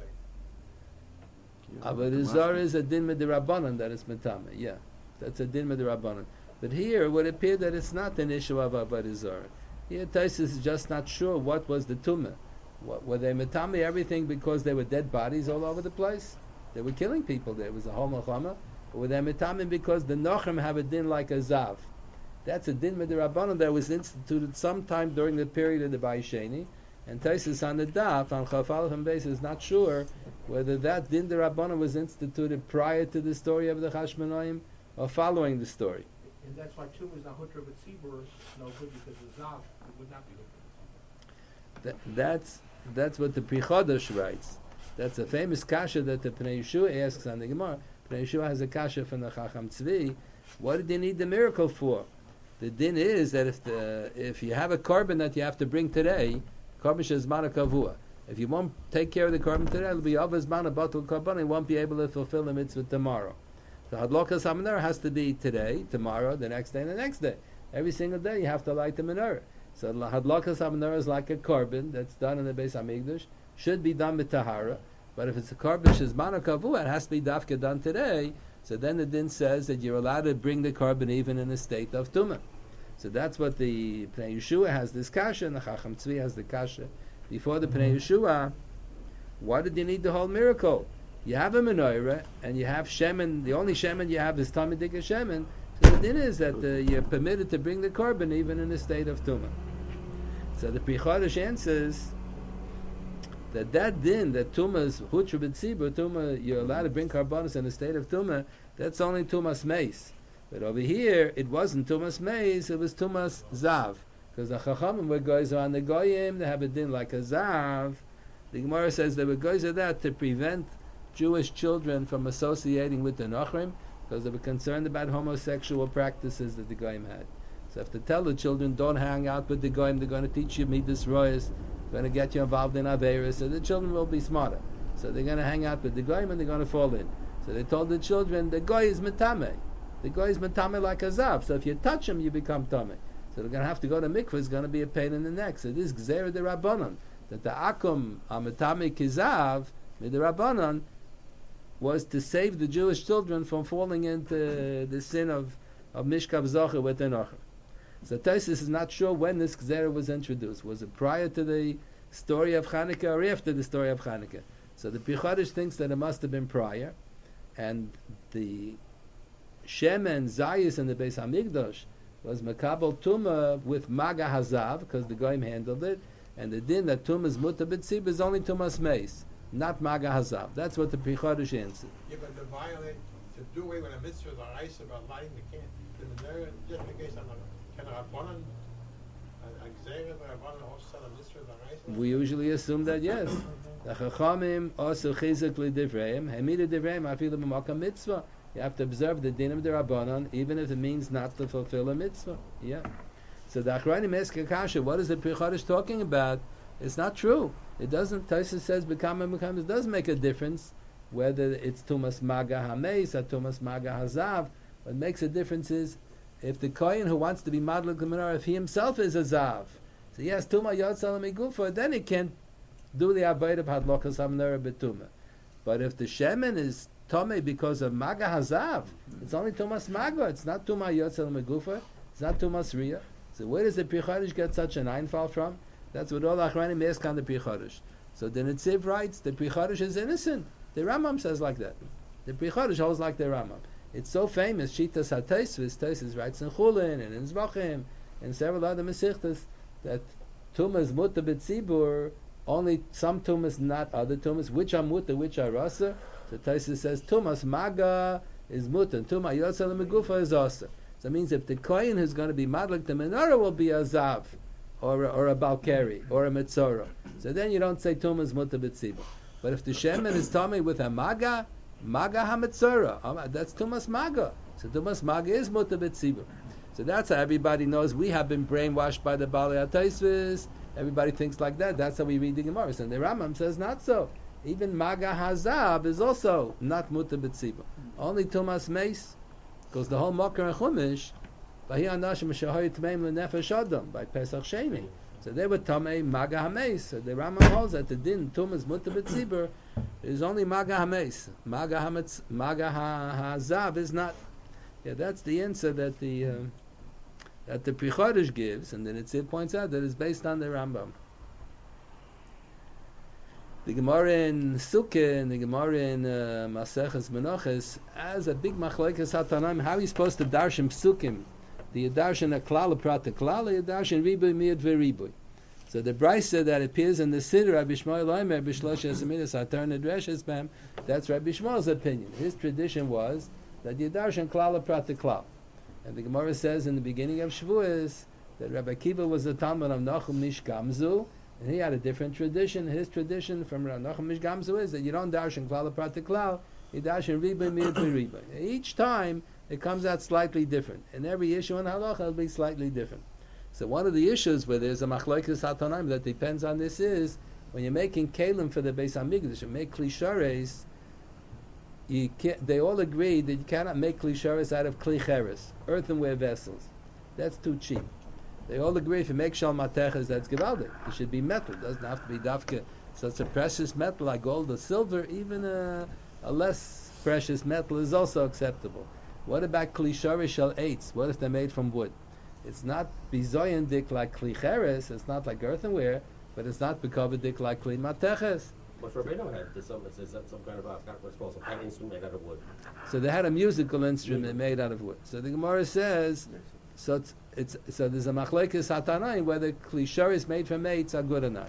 [SPEAKER 3] everything.
[SPEAKER 1] Avodah Zarah is a din midrabanan that is Matame, yeah. That's a din midrabanan. But here it would appear that it's not an issue of Avodah Zarah. Here Taisus is just not sure what was the tumah. What, were they Matame everything because there were dead bodies all over the place? They were killing people. There was a whole Melchama. Or were they Matame because the Nochim have a din like a Zav? That's a din midrabanan that was instituted sometime during the period of the Baisheni. And Taisus on the daf, on Chaf Aleph and Beis, is not sure whether that din derabanan was instituted prior to the story of the Chashmonaim or following the story.
[SPEAKER 6] And that's why Tum is not Hutra but Tzibur no good, because the Zav would not be Hutra.
[SPEAKER 1] That, that's that's what the Pri Chodesh writes. That's a famous kasha that the Pnei Yeshua asks on the Gemara. Pnei Yeshua has a kasha from the Chacham Tzvi. What did they need the miracle for? The din is that if the if you have a carbon that you have to bring today, carbon shezmana kavua. If you won't take care of the carbon today, it'll be avazmana batul carbon, and won't be able to fulfill the mitzvah tomorrow. The hadlokas hamenorah has to be today, tomorrow, the next day, and the next day. Every single day you have to light the menorah. So hadlokas hamenorah is like a carbon that's done in the Beis Hamikdash, should be done with tahara. But if it's a carbon shezmana kavua, it has to be dafka done today. So then the din says that you're allowed to bring the carbon even in a state of tumah. So that's what the Pnei Yeshua has this kasha, and the Chacham Tzvi has the kasha. Before the Pnei Yeshua, why did you need the whole miracle? You have a menorah, and you have shemen. The only shemen you have is Talmudic shemen. So the din is that uh, you're permitted to bring the carbon even in a state of tumah. So the Pri Chodesh answers, that that din, that tumas hutra b'tzibur, tuma, you're allowed to bring karbanos in a state of tuma, that's only tumas meis. But over here, it wasn't tumas meis, it was tumas zav. Because the chachamim were goys on the goyim, they have a din like a zav. The Gemara says they were goys of that to prevent Jewish children from associating with the Nochrim, because they were concerned about homosexual practices that the goyim had. So if they tell the children, don't hang out with the goyim, they're going to teach you midas royas, going to get you involved in averis, so the children will be smarter. So they're going to hang out with the goyim and they're going to fall in. So they told the children, the goy is metame. The goy is metame like a zav. So if you touch him, you become tame. So they're going to have to go to mikvah. It's going to be a pain in the neck. So this gzera de rabbanon, that the akum ametame kizav mid rabbanon was to save the Jewish children from falling into the sin of of mishkav zocher with the nocher. So Taisus is not sure when this gzera was introduced. Was it prior to the story of Chanukah or after the story of Chanukah? So the Pri Chadash thinks that it must have been prior, and the Shem and Zayis in the Beis Hamikdash was Makabel Tumah with Maga Hazav, because the Goyim handled it, and the din that Tumah is Muta B'tzib is only Tumah's Meis, not Maga Hazav. That's what the Pri Chadash answered.
[SPEAKER 3] Yeah, but to violate, to do away with a mitzvah, the ice about lighting the can, the Menorah, just in case I'm not, can a Rabbanan, a Gzeira, the Rabbanan also sell a mitzvah, the ice?
[SPEAKER 1] We usually assume that yes. The Chachamim also chizuk l'divreim, hemida divreim afilu b'makam mitzvah. You have to observe the din of the Rabbanon, even if it means not to fulfill a mitzvah. Yeah. So the Achronim ask Kasha, what is the Pri Chadash talking about? It's not true. It doesn't. Taisa says B'kama B'kama. It does make a difference whether it's Tumas Maga Hameis or Tumas Maga Hazav. What makes a difference is if the Kohen who wants to be Madlik the Menorah, if he himself is a Zav, so yes, Tuma Yotzal Migufa, then he can do the Avodah of Hadlokas HaMenorah B'Tuma. But if the Shemen is Tome because of Maga Hazav, it's only Tumas Maga, it's not Tuma Yotzal Megufa, it's not Tumas Riyah. So where does the Pri Chadash get such an einfall from? That's what all Achronim ask on the Pri Chadash. So the Netziv writes, the Pri Chadash is innocent. The Rambam says like that. The Pri Chadash holds like the Rambam. It's so famous, Shitas HaTaisvis, Taisvis writes in Chulin and in Zvachim and several other Mesichtas, that Tumas Muta B'Tzibur, only some Tumas, not other Tumas, which are Muta, which are Rasa. So Taisvis says Tumas Maga is Muta, and Tuma Yotzal Megufa is Asa. So it means if the Kohen who's going to be Madlik the Menorah will be a Zav, or a, or a Balkari, or a Mitzorah. So then you don't say Tumas Muta B'Tzibur. But if the Shemen is Tomei with a Maga, Maga HaMitzorah, that's Tumas Maga. So Tumas Maga is Muta B'Tzibur. So that's how everybody knows we have been brainwashed by the Balei HaTaisvis. Everybody thinks like that. That's how we read the Gemara. And the Rambam says not so. Even Maga Hazav is also not Muta B'Tzibur. Only Tumas Meis, because the whole Makar and Chumash, by Pesach Sheni. So they were Tamei Maga Hameis. So the Rambam holds that the din Tumas Muta B'Tzibur is only Maga Hameis. Maga Hametz, Maga Hazav is not. Yeah, that's the answer that the uh, that the Pri Chadash gives, and then it points out that it's based on the Rambam. The Gemara in Sukkah and the Gemara in uh, Maseches Menachos has a big machlokes hatanaim. How are you supposed to darshan psukim? The Yadarshan a klal prat a klal, the Yadarshan riboy miyad veriboy. So the brisa that appears in the Siddur, Rabbi Shmuel Omer b'shlosh esamidas atar nedreshes bam. That's Rabbi Shmuel's opinion. His tradition was that Yadarshan klal prat a klal, and the Gemara says in the beginning of Shavuos that Rabbi Akiva was a Talmud of Nachum Nish Gamzu, and he had a different tradition. His tradition from Nachum Nish Gamzu is that you don't darshan klal prat a klal, you darshan riboy miyad veriboy. Each time it comes out slightly different. And every issue in halacha will be slightly different. So one of the issues where there's a machlokes hatanaim that depends on this is when you're making kelim for the Beis Hamikdash, you make klishares. You can't, they all agree that you cannot make klishares out of klicheres, earthenware vessels. That's too cheap. They all agree if you make shal mateches, that's gewaldig. It should be metal. It doesn't have to be dafka such a precious metal like gold or silver. Even a, a less precious metal is also acceptable. What about kli shel eitz? What if they're made from wood? It's not bizoyendik like kli cheres, it's not like earthenware, but it's not bikovadik like kli mateches.
[SPEAKER 5] What Rabbeinu had, there's some, is that some kind of, I forgot what it's called, some kind of instrument made out of wood.
[SPEAKER 1] So they had a musical instrument made out of wood. So the Gemara says, so it's, it's so there's a machlekes hatanaim whether kli sheres made from eitz are good or not.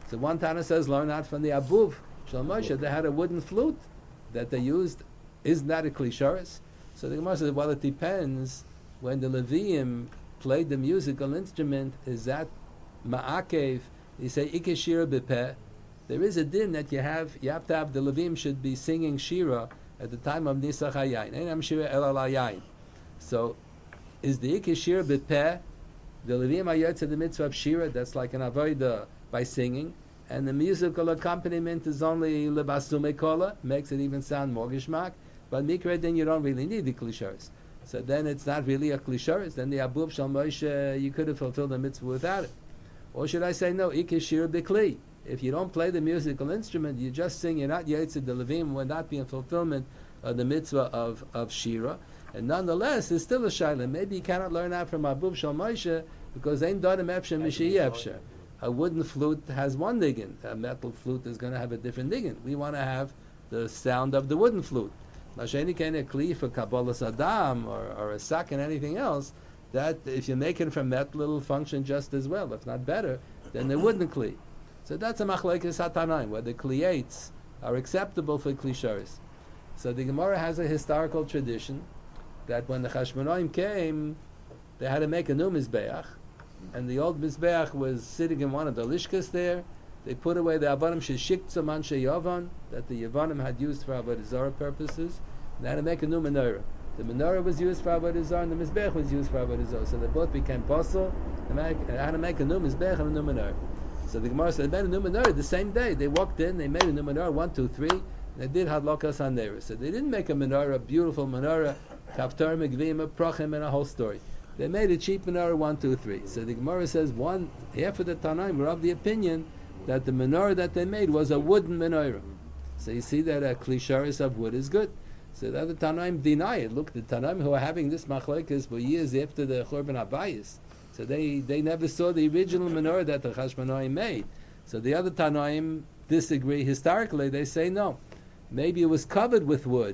[SPEAKER 1] So one Tana says learn out from the Abuv Shal Moshe. They had a wooden flute that they used. Isn't that a klisharis? So the Gemara says, well, it depends. When the Leviim played the musical instrument, is that ma'akev? You say ikeshira b'peh. There is a din that you have. You have to have the Leviim should be singing shira at the time of nisach hayayin. Einam shira elal hayayin. So, is the ikeshira b'peh? The Leviim are to the mitzvah of shira. That's like an avodah by singing, and the musical accompaniment is only lebasume kola, makes it even sound more gishmak. But mikra, then you don't really need the klisharis. So then it's not really a klisharis. Then the Abuv Shal Moshe, you could have fulfilled the mitzvah without it. Or should I say no? Ikeshir b'kli. If you don't play the musical instrument, you just sing. You're not yaitz the levim. Would not be in fulfillment of the mitzvah of of shira. And nonetheless, it's still a shayla. Maybe you cannot learn that from Abuv Shal Moshe because ain't dadim efsher mishiyi efsher. A wooden flute has one niggin. A metal flute is going to have a different niggin. We want to have the sound of the wooden flute. Masheni can a kli for kabbalas adam or, or a sack and anything else. That if you make it from metal, it'll function just as well, if not better, than the wooden kli. So that's a machlekes hatanaim, where the kliyates are acceptable for klisharis. So the Gemara has a historical tradition that when the Chashmonaim came, they had to make a new mizbeach, and the old mizbeach was sitting in one of the lishkas there. They put away the avanim sheshiktzam anshe yavan that the Yavanim had used for avodah zarah purposes, and they had to make a new menorah. The menorah was used for avodah zarah, and the mizbeach was used for avodah zarah. So they both became possible. They had to make a new mizbeach and a new menorah. So the Gemara said they made a new menorah the same day. They walked in, they made a new menorah, one, two, three, and they did hadlokas hanerah. So they didn't make a menorah, a beautiful menorah, kaftar megvim, a prochim, and a whole story. They made a cheap menorah, one, two, three. So the Gemara says one half of the Tanaim were of the opinion that the menorah that they made was a wooden menorah. So you see that a klisharis of wood is good. So the other Tanaim deny it. Look, the Tanaim who are having this machlekes were years after the Churban Abayis. So they, they never saw the original menorah that the Chashmonaim made. So the other Tanaim disagree. Historically, they say no. Maybe it was covered with wood.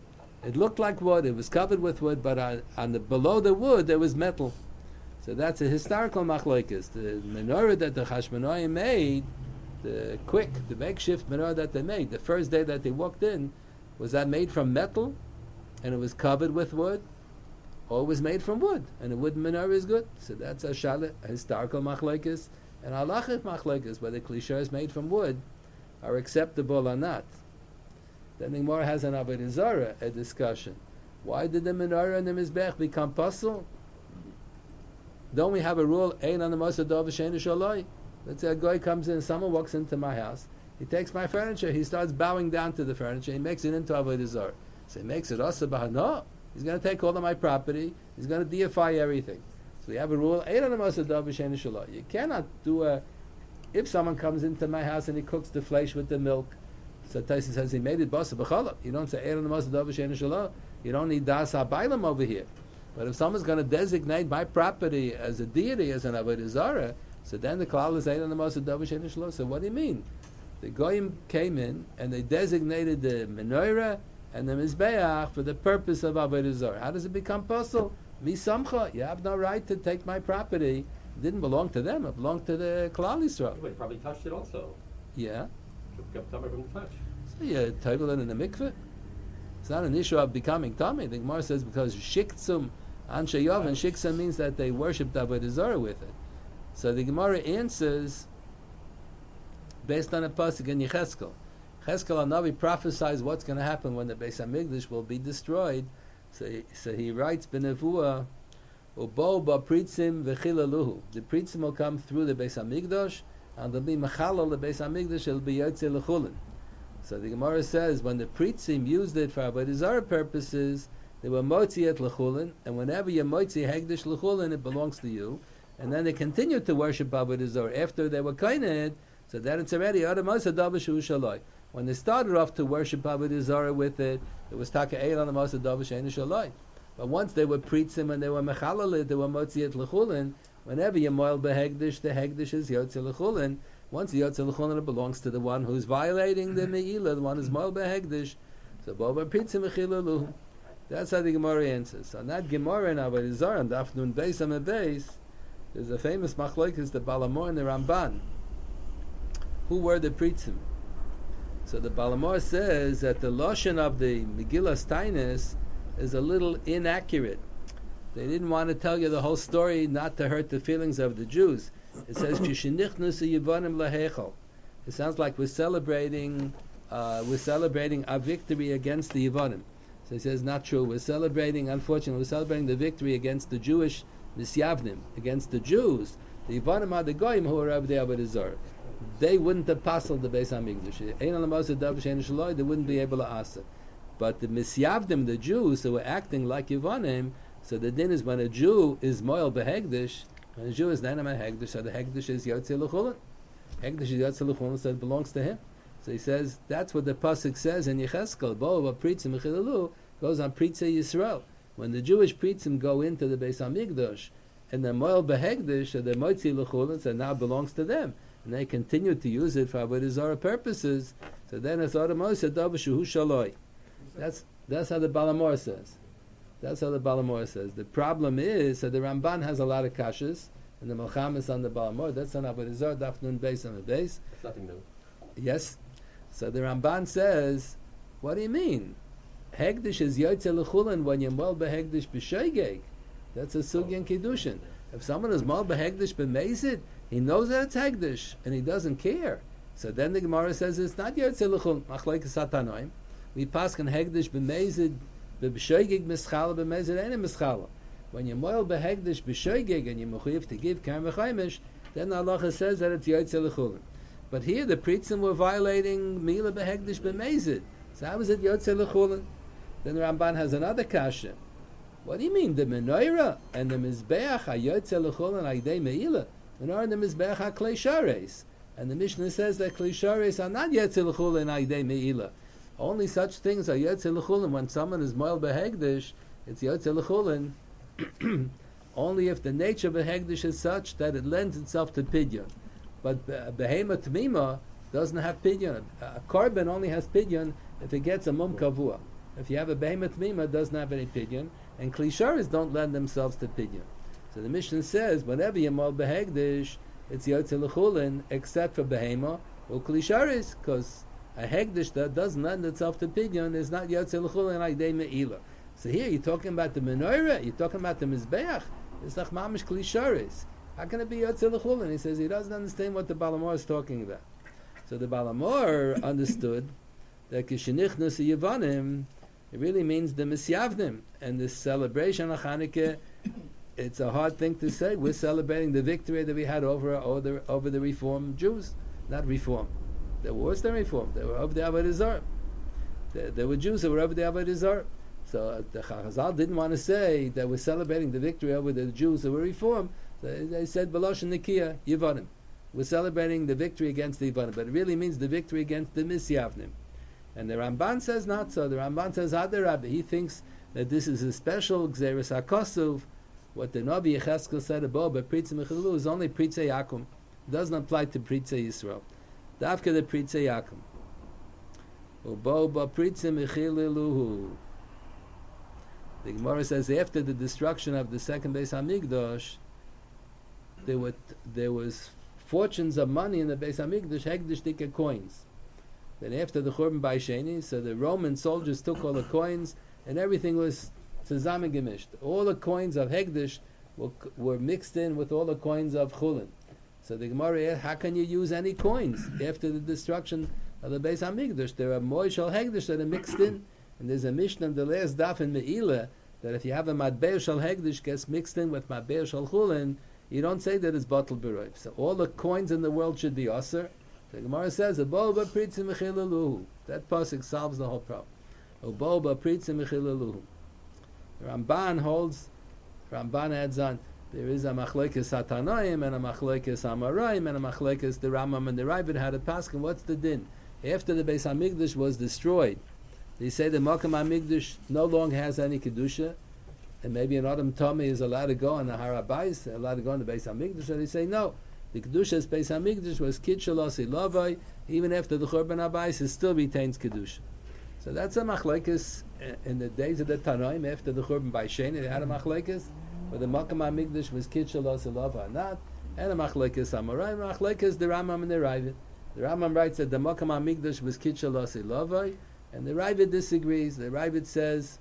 [SPEAKER 1] It looked like wood. It was covered with wood, but on, on the below the wood there was metal. So that's a historical machlekes. The menorah that the Chashmonaim made, the quick, the makeshift menorah that they made, the first day that they walked in, was that made from metal, and it was covered with wood, or it was made from wood, and a wooden menorah is good. So that's a shalit, a historical machlekes, and halachic machlekes, whether klishas made from wood are acceptable or not. Then the Gemara has an avodah zarah, a discussion. Why did the menorah and the mizbech become puzzle? Don't we have a rule? Ein an the dov sheinu shaloi. Let's say a guy comes in, someone walks into my house, he takes my furniture, he starts bowing down to the furniture, he makes it into avodah zarah. So he makes it asa b'ha. No, he's going to take all of my property, he's going to deify everything. So we have a rule, Ein an the dov sheinu shaloi. You cannot do a, if someone comes into my house and he cooks the flesh with the milk, so Taisa says he made it basa b'challah. You don't say Ein an the dov sheinu shaloi. You don't need das habaylam over here. But if someone's going to designate my property as a deity, as an avodah zarah, so then the klal is Ein an the dov sheinu shaloi. So what do you mean? The goyim came in and they designated the menorah and the mizbeach for the purpose of avodah zarah. How does it become possible? Misamcha, you have no right to take my property. It didn't belong to them. It belonged to the klal Yisrael.
[SPEAKER 5] They probably touched it also.
[SPEAKER 1] Yeah.
[SPEAKER 5] Should become tummy from the touch.
[SPEAKER 1] So you table it in the mikveh. It's not an issue of becoming tummy. The Gemara says because shiktsum anshe yov, and shiktsum means that they worshipped avodah zarah with it. So the Gemara answers based on a pasuk in Yecheskel. Yecheskel HaNavi prophesies what's going to happen when the Beis HaMikdash will be destroyed. So he, so he writes b'nevuah, ubo ba'pritzim v'chilaluhu. The pritzim will come through the Beis HaMikdash, and they'll be mechalal the Beis HaMikdash. It'll be yotze l'chulin. So the Gemara says when the pritzim used it for avodah zarah purposes, they were motzi et l'chulin, and whenever you motzi hegdish l'chulin, it belongs to you. And then they continued to worship avodah zarah after they were kained. So then it's already Adamasa Davashu Shaloi. When they started off to worship avodah zarah with it, it was Taka Ein an the dov sheinu shaloi. But once they were pritzim and they were mechalalit, they were motziat l'chulin. Whenever you moil behegdish, the hegdish is yotze l'chulin. Once the yotze l'chulin, it belongs to the one who's violating the me'ilah, the one who's moil behegdish. So boba pritzim mechilalu. That's how the Gemara answers. So that Gemara in avodah zarah and Daf Nun Beis Amud Beis, there's a famous machlokes, the Balamor and the Ramban. who were the Pritzim? So the Balamor says that the Lashon of the Megillah Tainis is a little inaccurate. They didn't want to tell you the whole story not to hurt the feelings of the Jews. It says, Kishinichnusu Yevonim Lahechel. It sounds like we're celebrating uh, we're celebrating our victory against the Yevonim. So he says, not true. We're celebrating, unfortunately, we're celebrating the victory against the Jewish Misyavnim, against the Jews. The Yevonim are the Goyim who are over there with the Zor. They wouldn't have passed the Beis HaMikdash. They wouldn't be able to ask it. But the Misyavdim, the Jews who were acting like Yevonim, so the din is when a Jew is Moel Behegdish, when a Jew is Nana Hegdish, so the Hegdish is Yotzei L'chulin. Hegdish is Yotzei L'chulin, so it belongs to him. So he says, that's what the Pasuk says in Yecheskel, Bo Pritzim Mechilalu, goes on Pritzei Yisrael. When the Jewish Pritzim go into the Beis HaMikdash, and the Moel Behegdish, or the Moitzi L'chulin, so it now belongs to them. And they continue to use it for Avodah Zarah purposes, so then it's automatically Sadav Shuhu Shaloi. That's, that's how the Balamor says. That's how the Balamor says. The problem is that the Ramban has a lot of kashas, and the Melcham is on the Balamor. That's on Avodah Zarah, Daf Nun Beis on the base.
[SPEAKER 5] It's nothing new.
[SPEAKER 1] Yes. So the Ramban says, what do you mean? Hegdish is Yotzei L'chulin when you're Moel Behegdish B'Shoigeg. That's a Sugyan Kiddushin. If someone is Moel Behegdish B'Mezid, he knows that it's Hegdish, and he doesn't care. So then the Gemara says it's not Yotzei L'chulin. Machlekes Satanoim. We pass on Hegdish B'Mezid, B'Shoigeg Mischala, B'Mezid Ain't Mischala. When you're Moel Behegdish B'Shoigeg and you're Mechuyev to give Karen V'Chaimish, then the halacha says that it's Yotzei L'chulin. But here the Pritzim were violating Mila Behegdish B'Mezid. So how is it Yotzei L'chulin? Then the Ramban has another kasha. What do you mean? The menorah and the mizbeach are Yotzei L'chulin Aidei Meila. Menorah and the mizbeach are Klei Shares. And the Mishnah says that Klei Shares are not Yotzei L'chulin Aidei Meila. Only such things are Yotzei L'chulin when someone is Moel Behegdish. It's Yotzei L'chulin only if the nature of a Hegdish is such that it lends itself to pidyon. But a behema tmima doesn't have pidyon. A korban only has pidyon if it gets a mum kavua. If you have a behema tmima, it doesn't have any pidyon, and klisharis don't lend themselves to pidyon. So the Mishnah says, whenever you're Moel Behegdish, it's Yotzei L'chulin, except for behema or klisharis, because a hegdish that doesn't lend itself to pidyon is not Yotzei L'chulin Aidei Meila. So here you're talking about the menorah, you're talking about the mizbeach. It's like mamish klisharis. How can it be Yotzei L'chulin? He says he doesn't understand what the Balamor is talking about. So the Balamor understood that Kishinichnusu Yevonim, it really means the Misyavnim. And this celebration of Chanukah, it's a hard thing to say. We're celebrating the victory that we had over over, over the Reform Jews. Not Reform. They were worse than Reform. They were over the Avodah Zarah. There, there were Jews who were over the Avodah Zarah. So uh, the Chazal didn't want to say that we're celebrating the victory over the Jews who were Reform. So they said B'loshen Nikiya Yevonim. We're celebrating the victory against the Yevonim, but it really means the victory against the Misyavnim. And the Ramban says not so. The Ramban says Adar Rabbi. He thinks that this is a special Gzeres HaKosuv. What the Navi Yecheskel said above, but Pritzei Mechilalu is only Pritzei Yakum. It doesn't apply to Pritzei Yisrael. Dafka the Pritzei Yakum. Ubo ba Pritzei Mechilalu. The Gemara says after the destruction of the second Beis Hamikdash, there were there was fortunes of money in the Beis Hamikdash, hegdish dike coins. Then after the Churban Baisheni, so the Roman soldiers took all the coins and everything was zusammen gemisht. All the coins of hegdish were, were mixed in with all the coins of chulin. So the Gemara asked, how can you use any coins after the destruction of the Beis Hamikdash? There are moishal hegdish that are mixed in. And there's a Mishnah in the last daf in Me'ilah that if you have a Matbeir Shal Hegdish gets mixed in with Matbeir Shal Chulin, you don't say that it's Batal B'Roiv. So all the coins in the world should be Aser. The Gemara says, Aboba Pritzim Mechilaluhu. That pasuk solves the whole problem. Aboba Pritzim Mechilaluhu. Ramban holds, Ramban adds on, there is a Machlekes Satanoim and a Machlekes Amoraim and a Machlekes the Rambam and the Ravid had a pasuk. What's the din? After the Beis Hamikdash was destroyed, they say the Makam HaMikdash no longer has any Kedusha, and maybe an Adam Tomei is allowed to go on the Har HaBayis, allowed to go on the Beis HaMikdash, and they say no. The Kedusha of Beis HaMikdash was Kid Shalasi Lavai, even after the Churban HaBayis, it still retains Kedusha. So that's a Machlekes in the days of the Tanoim, after the Churban Baisheni, they had a Machlekes, where the Makam HaMikdash was Kid Shalasi Lavai or not, and a Machlekes Amoraim, Machlekes the Rambam and the Ravid. The Rambam writes that the Makam HaMikdash was Kitchel Lasi Lavai, and the Ravid disagrees. The Ravid says,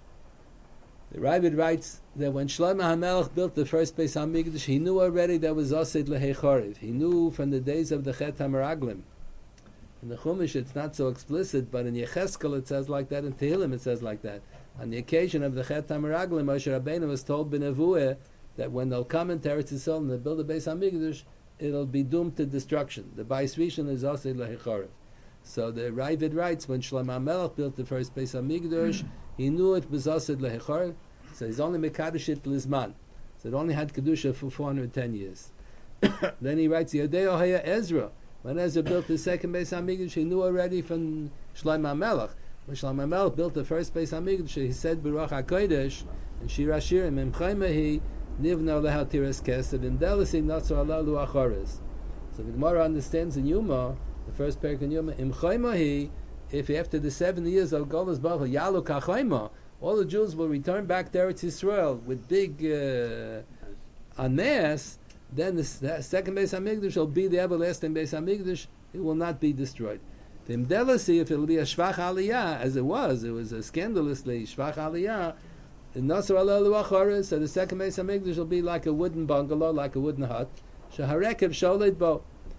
[SPEAKER 1] the Ravid writes that when Shlomo HaMelech built the first Beis HaMikdash, he knew already that was Asid Lehei He knew from the days of the Chet HaMeraglim. In the Chumash it's not so explicit, but in Yecheskel it says like that, in Tehillim it says like that. On the occasion of the Chet HaMeraglim, Moshe Rabbeinu was told b'Nevuah that when they'll come into Eretz Yisrael and they'll build a Beis HaMikdash, it'll be doomed to destruction. The Bais Rishon is Asid Lehei. So the Ravid writes, when Shlomo HaMelech built the first Beis HaMikdash, he knew it was Asid Lehei. So he's only Mekadosh it Lizman. So it only had Kedusha for four hundred ten years. Then he writes, Yodeo Haya Ezra. When Ezra built the second Beis HaMikdash, he knew already from Shlomo HaMelech. When Shlomo HaMelech built the first Beis HaMikdash, he said, Baruch HaKodesh, and Shir HaShirim, Emchaimahi, Nivna Leha Tiras Kesed, Imdelisi Natsar Alalu Achares. So the Gemara understands in Yuma, the first parak in Yuma, Emchaimahi, if after the seventy years of Golas Baruch Yalu Kachayma, all the Jews will return back to Eretz Yisrael with big uh, en masse, then the second Beis HaMikdash will be the everlasting Beis HaMikdash. It will not be destroyed. The Imdelasi, if it will be a Shvach Aliyah, as it was, it was a scandalously Shvach Aliyah, in Nasr Alalu Acharis, so the second Beis HaMikdash will be like a wooden bungalow, like a wooden hut. Shaharekev Sholeit Bo.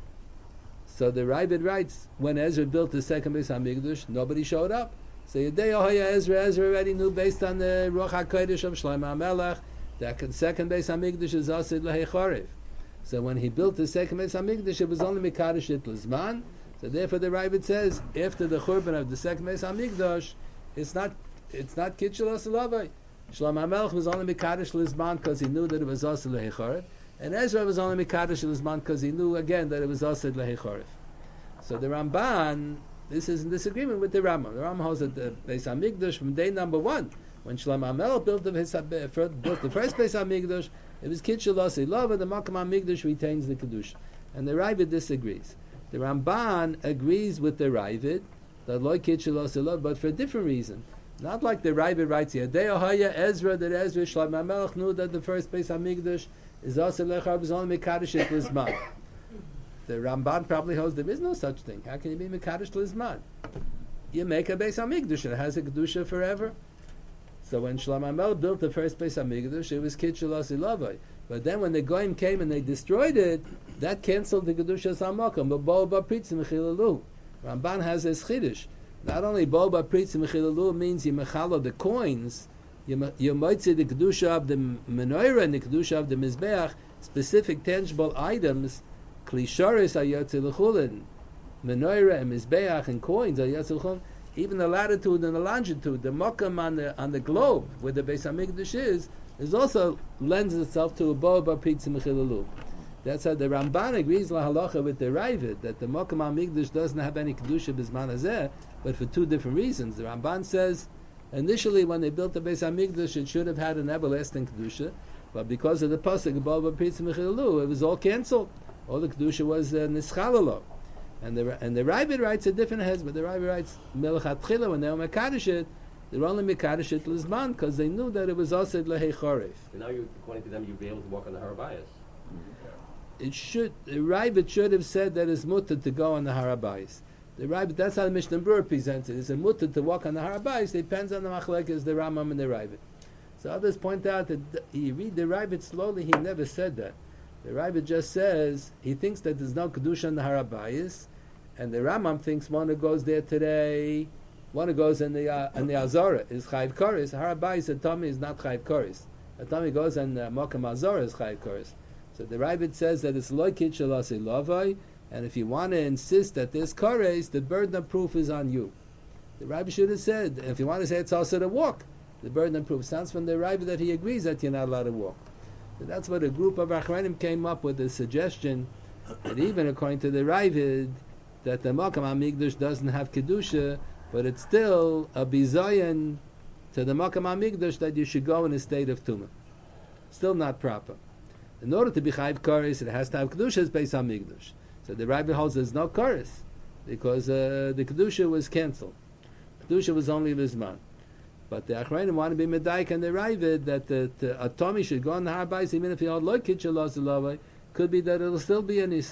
[SPEAKER 1] So the Ravid writes, when Ezra built the second Beis HaMikdash, nobody showed up. So Yedei Ohaya Ezra, Ezra already knew based on the Ruach HaKodesh of Shlomo HaMelech, that the second Beis HaMikdash is Asid Lehei Chorev. So when he built the second Beis HaMikdash, it was only Mekadosh it Lizman. So therefore the Ravid says, after the Churban of the second Beis HaMikdash, it's not it's not Kitchel Asalavai. Shlomo HaMelech was only Mekadosh Lizman because he knew that it was Asid Lehei Chorev. And Ezra was only Mekadosh Lizman because he knew again that it was Asid Lehei Chorev. So the Ramban, this is in disagreement with the Rambam. The Rambam holds that the Beis HaMikdash from day number one, when Shlomo HaMelech built the, built the first Beis HaMikdash, it was Kitchel Asei Love, and the Makam HaMikdash retains the Kedusha. And the Ravid disagrees. The Ramban agrees with the Ravid that Lo Kitchel Asei Love, but for a different reason. Not like the Ravid writes here. Dei Ohaya Ezra, that Ezra Shlomo HaMelech knew that the first Beis HaMikdash is Asei Lechar, was only Mekadosh it Lizman. The Ramban probably holds there is no such thing. How can you be Mekadosh Lizman? You make a Beis HaMikdash, it has a Kedusha forever. So when Shlomo HaMelech built the first Beis HaMikdash, it was Kitchel Asei Lavai. But then when the Goyim came and they destroyed it, that cancelled the Kedusha Samakam. But Bo Ba Pritzim Mechilalu. Ramban has this Chiddush. Not only Bo Ba Pritzim Mechilalu means you mechalo the coins, you moitzi the Kedusha of the menorah and the Kedusha of the Mizbeach, specific tangible items, Klisharis Ayatzi L'chulin, menorah and Mizbeach and coins Ayatzi L'chulin. Even the latitude and the longitude, the makam on the on the globe where the Beis Hamikdash is, is also lends itself to a bo ba pizza mechilalu. That's how the Ramban agrees la halacha with the Ravid that the makam Hamikdash doesn't have any kedusha bisman hazeh, but for two different reasons. The Ramban says initially when they built the Beis Hamikdash it should have had an everlasting kedusha, but because of the pasuk bo ba pizza mechilalu, it was all cancelled. All the kedusha was uh, nischalalo. And the and the Ravid writes a different hez, but the Ravid writes Melchat Chila when they were Mekadosh it, they were only Mekadosh it Lizman because they knew that it was Asid Lehei Chorev.
[SPEAKER 5] So now, you, according to them, you'd be able to walk on the Harabayas.
[SPEAKER 1] It should the Ravid should have said that it's mutter to go on the Harabayas. The Ravid, that's how the Mishnah Berurah presents it. It's a mutter to walk on the Harabayas. Depends on the machlekes, the Rambam and the Ravid. So others point out that you read the Ravid slowly. He never said that. The Ravid just says he thinks that there's no kedusha on the Harabayas. And the Rambam thinks one who goes there today, one who goes in the uh, in the Azora is Chayiv Koris. Harabayis Atami is not Chayiv Koris. Atami goes in uh, Mokam Azora is Chayiv Koris. So the Ravid says that it's Lo Kitchel Asei Lavai, and if you want to insist that there's Koris, the burden of proof is on you. The Ravid should have said, if you want to say it's also to walk, the burden of proof sounds from the Ravid that he agrees that you're not allowed to walk. So that's what a group of Achronim came up with the suggestion that even according to the Ravid, that the Makam HaMikdash doesn't have Kedusha, but it's still a bizayon to the Makam HaMikdash that you should go in a state of Tumah. Still not proper. In order to be Chayiv Koris, it has to have Kedusha as Beis HaMikdash. So the Rabbi holds there's no Koris, because uh, the Kedusha was cancelled. Kedusha was only Lizman. But the Achrayim want to be Medaik and the Ravid that the, the Atomi should go on the Harbais, even if he had Lo Kitchel Asei Lavai, could be that it'll still be a Nisa.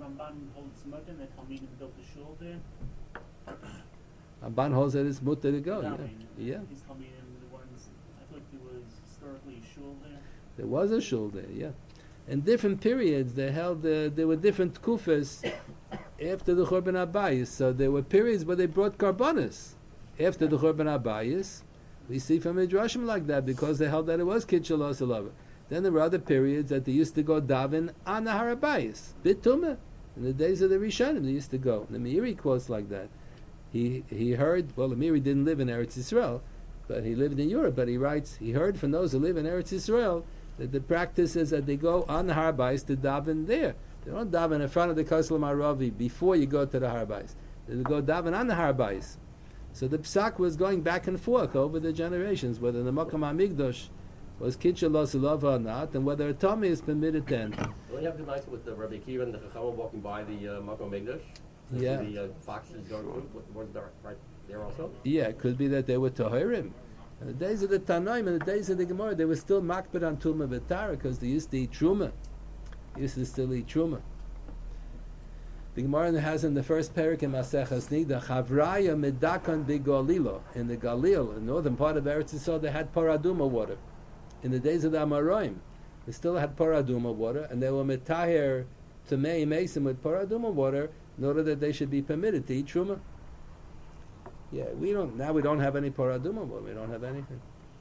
[SPEAKER 7] Ramban holds mutter and the Talmidim built a shul there.
[SPEAKER 1] Ramban holds that it's mutter to go.
[SPEAKER 7] Yeah,
[SPEAKER 1] Yeah, yeah.
[SPEAKER 7] His Talmidim, the ones, I thought there was historically a shul there.
[SPEAKER 1] There was a shul there, yeah. In different periods, they held uh, there were different kufas after the Churban Abayis. So there were periods where they brought karbanos after the Churban Abayis. We see from Midrashim like that because they held that it was Kid Shalos Elava. Then there were other periods that they used to go daven on the Har Habayis, bit tumah. In the days of the Rishonim, they used to go. The Meiri quotes like that. He he heard. Well, the Meiri didn't live in Eretz Yisrael, but he lived in Europe. But he writes he heard from those who live in Eretz Yisrael that the practice is that they go on the Har Habayis to daven there. They don't daven in front of the Kosel Maravi before you go to the Har Habayis. They go daven on the Har Habayis. So the psak was going back and forth over the generations, whether the Makam HaMikdash was Kitcha Los Ulava or not, and whether a Tommy is permitted then.
[SPEAKER 5] Don't you have the nice with the Rabbi Akiva and the Chacham walking by the uh, Makom Migdash?
[SPEAKER 1] Yeah.
[SPEAKER 5] The uh, foxes going through, was there right there also?
[SPEAKER 1] Yeah, it could be that they were Tahirim. In the days of the Tanoim, in the days of the Gemara, they were still makbid on Tumah V'Tara because they used to eat Truma. They used to still eat Truma. The Gemara has in the first parak in Maseches Nida, Chavraya Medakan B'Galilo. In the Galil, in the northern part of Eretz Yisrael, they had Paraduma water. In the days of the Amoraim, they still had Paraduma water, and they were Metahir Tamei Mason with Paraduma water in order that they should be permitted to eat Truma. Yeah, we don't, now we don't have any Paraduma water, we don't have anything.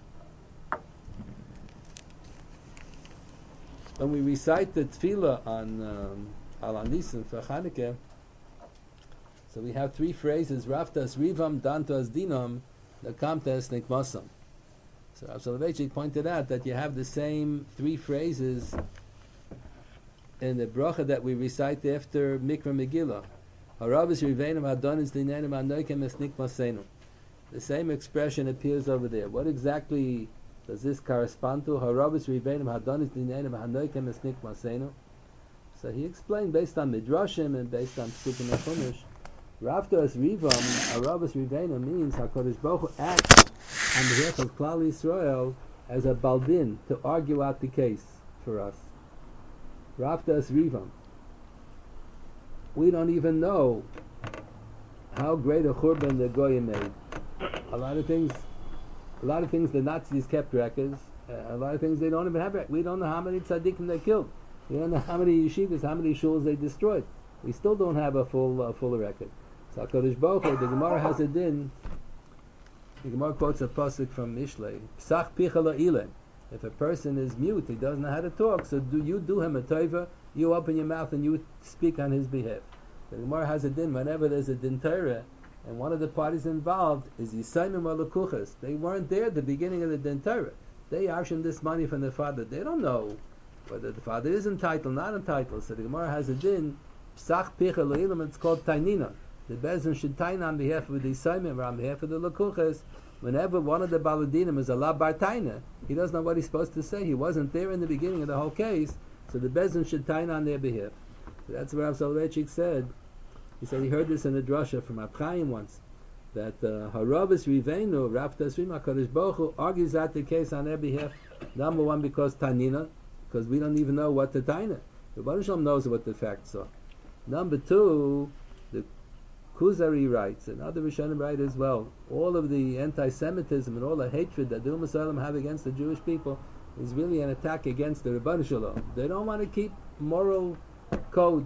[SPEAKER 1] When we recite the Tefillah on um, Al Anisim for Chanukah, so we have three phrases: Raftas Rivam, Dantas Dinam, Nakamtas Nikmasam. So Rav Soloveitchik pointed out that you have the same three phrases in the bracha that we recite after Mikra Megillah. Harabis Rivenim Hadonis Dinenim Anoikem Es Nikmasenu. The same expression appears over there. What exactly does this correspond to? Harabis Rivenim Hadonis Dinenim Anoikem Es Nikmasenu. So he explained based on Midrashim and based on Psukim and Chumash. Raftas Rivam, Harabis Rivenim means HaKadosh Baruch Hu acts on behalf of Klal Yisrael as a baldin to argue out the case for us. Raftas Rivam. We don't even know how great a churban the Goyim made. A lot of things, a lot of things the Nazis kept records. Uh, a lot of things they don't even have records. We don't know how many tzaddikim they killed. We don't know how many yeshivas, how many shuls they destroyed. We still don't have a full, uh, full record. So HaKadosh Baruch Hu, the Gemara has a din. The Gemara quotes a pasuk from Mishlei. Psach picha la'ileh. If a person is mute, he doesn't know how to talk, so do you do him a tova, you open your mouth and you speak on his behalf. The Gemara has a din whenever there's a din Torah, and one of the parties involved is Yisayim or Lekuchas. They weren't there at the beginning of the din Torah. They arshin this money from the father. They don't know whether the father is entitled, not entitled. So the Gemara has a din, Psach picha la'ileh, it's called Tainina. The Bezin should tain on behalf of the Yisayim or on behalf of the Lekuchas. Whenever one of the Baladinim is a La Bartaina, he doesn't know what he's supposed to say. He wasn't there in the beginning of the whole case, so the Bezin should tain on their behalf. So that's what Rav Soloveitchik said. He said he heard this in a drasha from Abchaim once, that Harabis Riveinu, Rav Tasrim HaKadosh Baruch Hu argues out the case on their behalf. Number one, because Tanina, because we don't even know what the Taina. The Baruch Shalom knows what the facts are. Number two, the Kuzari writes, and other Rishonim write as well, all of the anti-Semitism and all the hatred that the Ummah Salam have against the Jewish people is really an attack against the Rebbeinu Shalom. They don't want to keep moral code.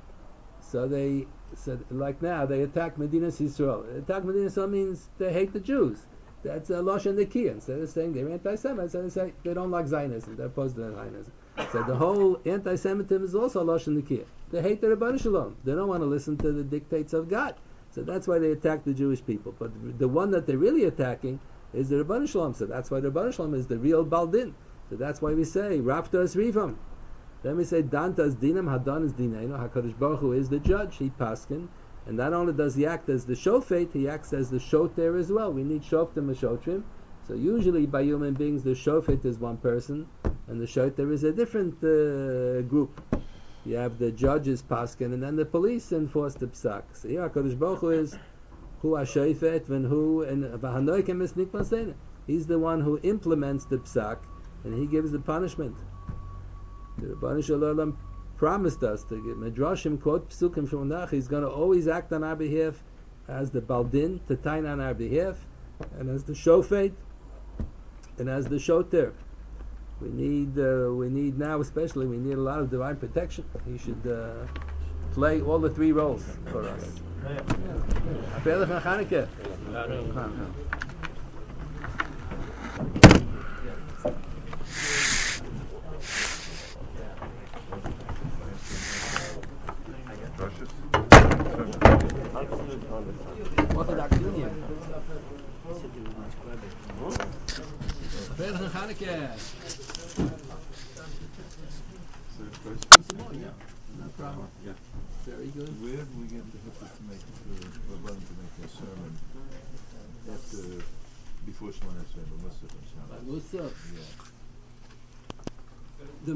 [SPEAKER 1] So they said, like now, they attack Medinas Yisrael. Attack Medinas Yisrael means they hate the Jews. That's a Lashon Nekiah. Instead of saying they're anti-Semites, they say they don't like Zionism. They're opposed to Zionism. So the whole anti-Semitism is also Lashon Nekiah. They hate the Rebbeinu Shalom. They don't want to listen to the dictates of God. So that's why they attack the Jewish people. But the one that they're really attacking is the Rebbeinu Shalom. So that's why the Rebbeinu Shalom is the real Baldin. So that's why we say Raftas Rivam. Then we say Dantas Dinam Hadan is Dinaino. HaKadosh Baruch Hu is the judge. He paskin. And not only does he act as the shofet, he acts as the shoter as well. We need shoftim and shotrim. So usually by human beings, the shofet is one person, and the shoter is a different uh, group. You have the judges paskin, and then the police enforce the psak. So here HaKadosh Baruch Hu is Hu HaShofet, and Hu and V'hanoikem es nikmasena. He's the one who implements the psak, and he gives the punishment. The Rebbeinu Shalom promised us to get Midrashim quote Psukim from Nach. He's going to always act on our behalf as the Baldin to tain on our behalf, and as the Shofet, and as the Shoter. We need, uh, we need now, especially, we need a lot of divine protection. He should uh, play all the three roles for us. Freilich and Chanukah. Orthodox Union. Freilich and Chanukah. No problem.
[SPEAKER 5] Yeah.
[SPEAKER 1] Very good.
[SPEAKER 8] Where do we get the Hitler to make the Rabban to make a sermon after before Shemona Esrei, the Musaf and Shabbos?
[SPEAKER 1] Musaf.
[SPEAKER 8] Yeah.
[SPEAKER 1] The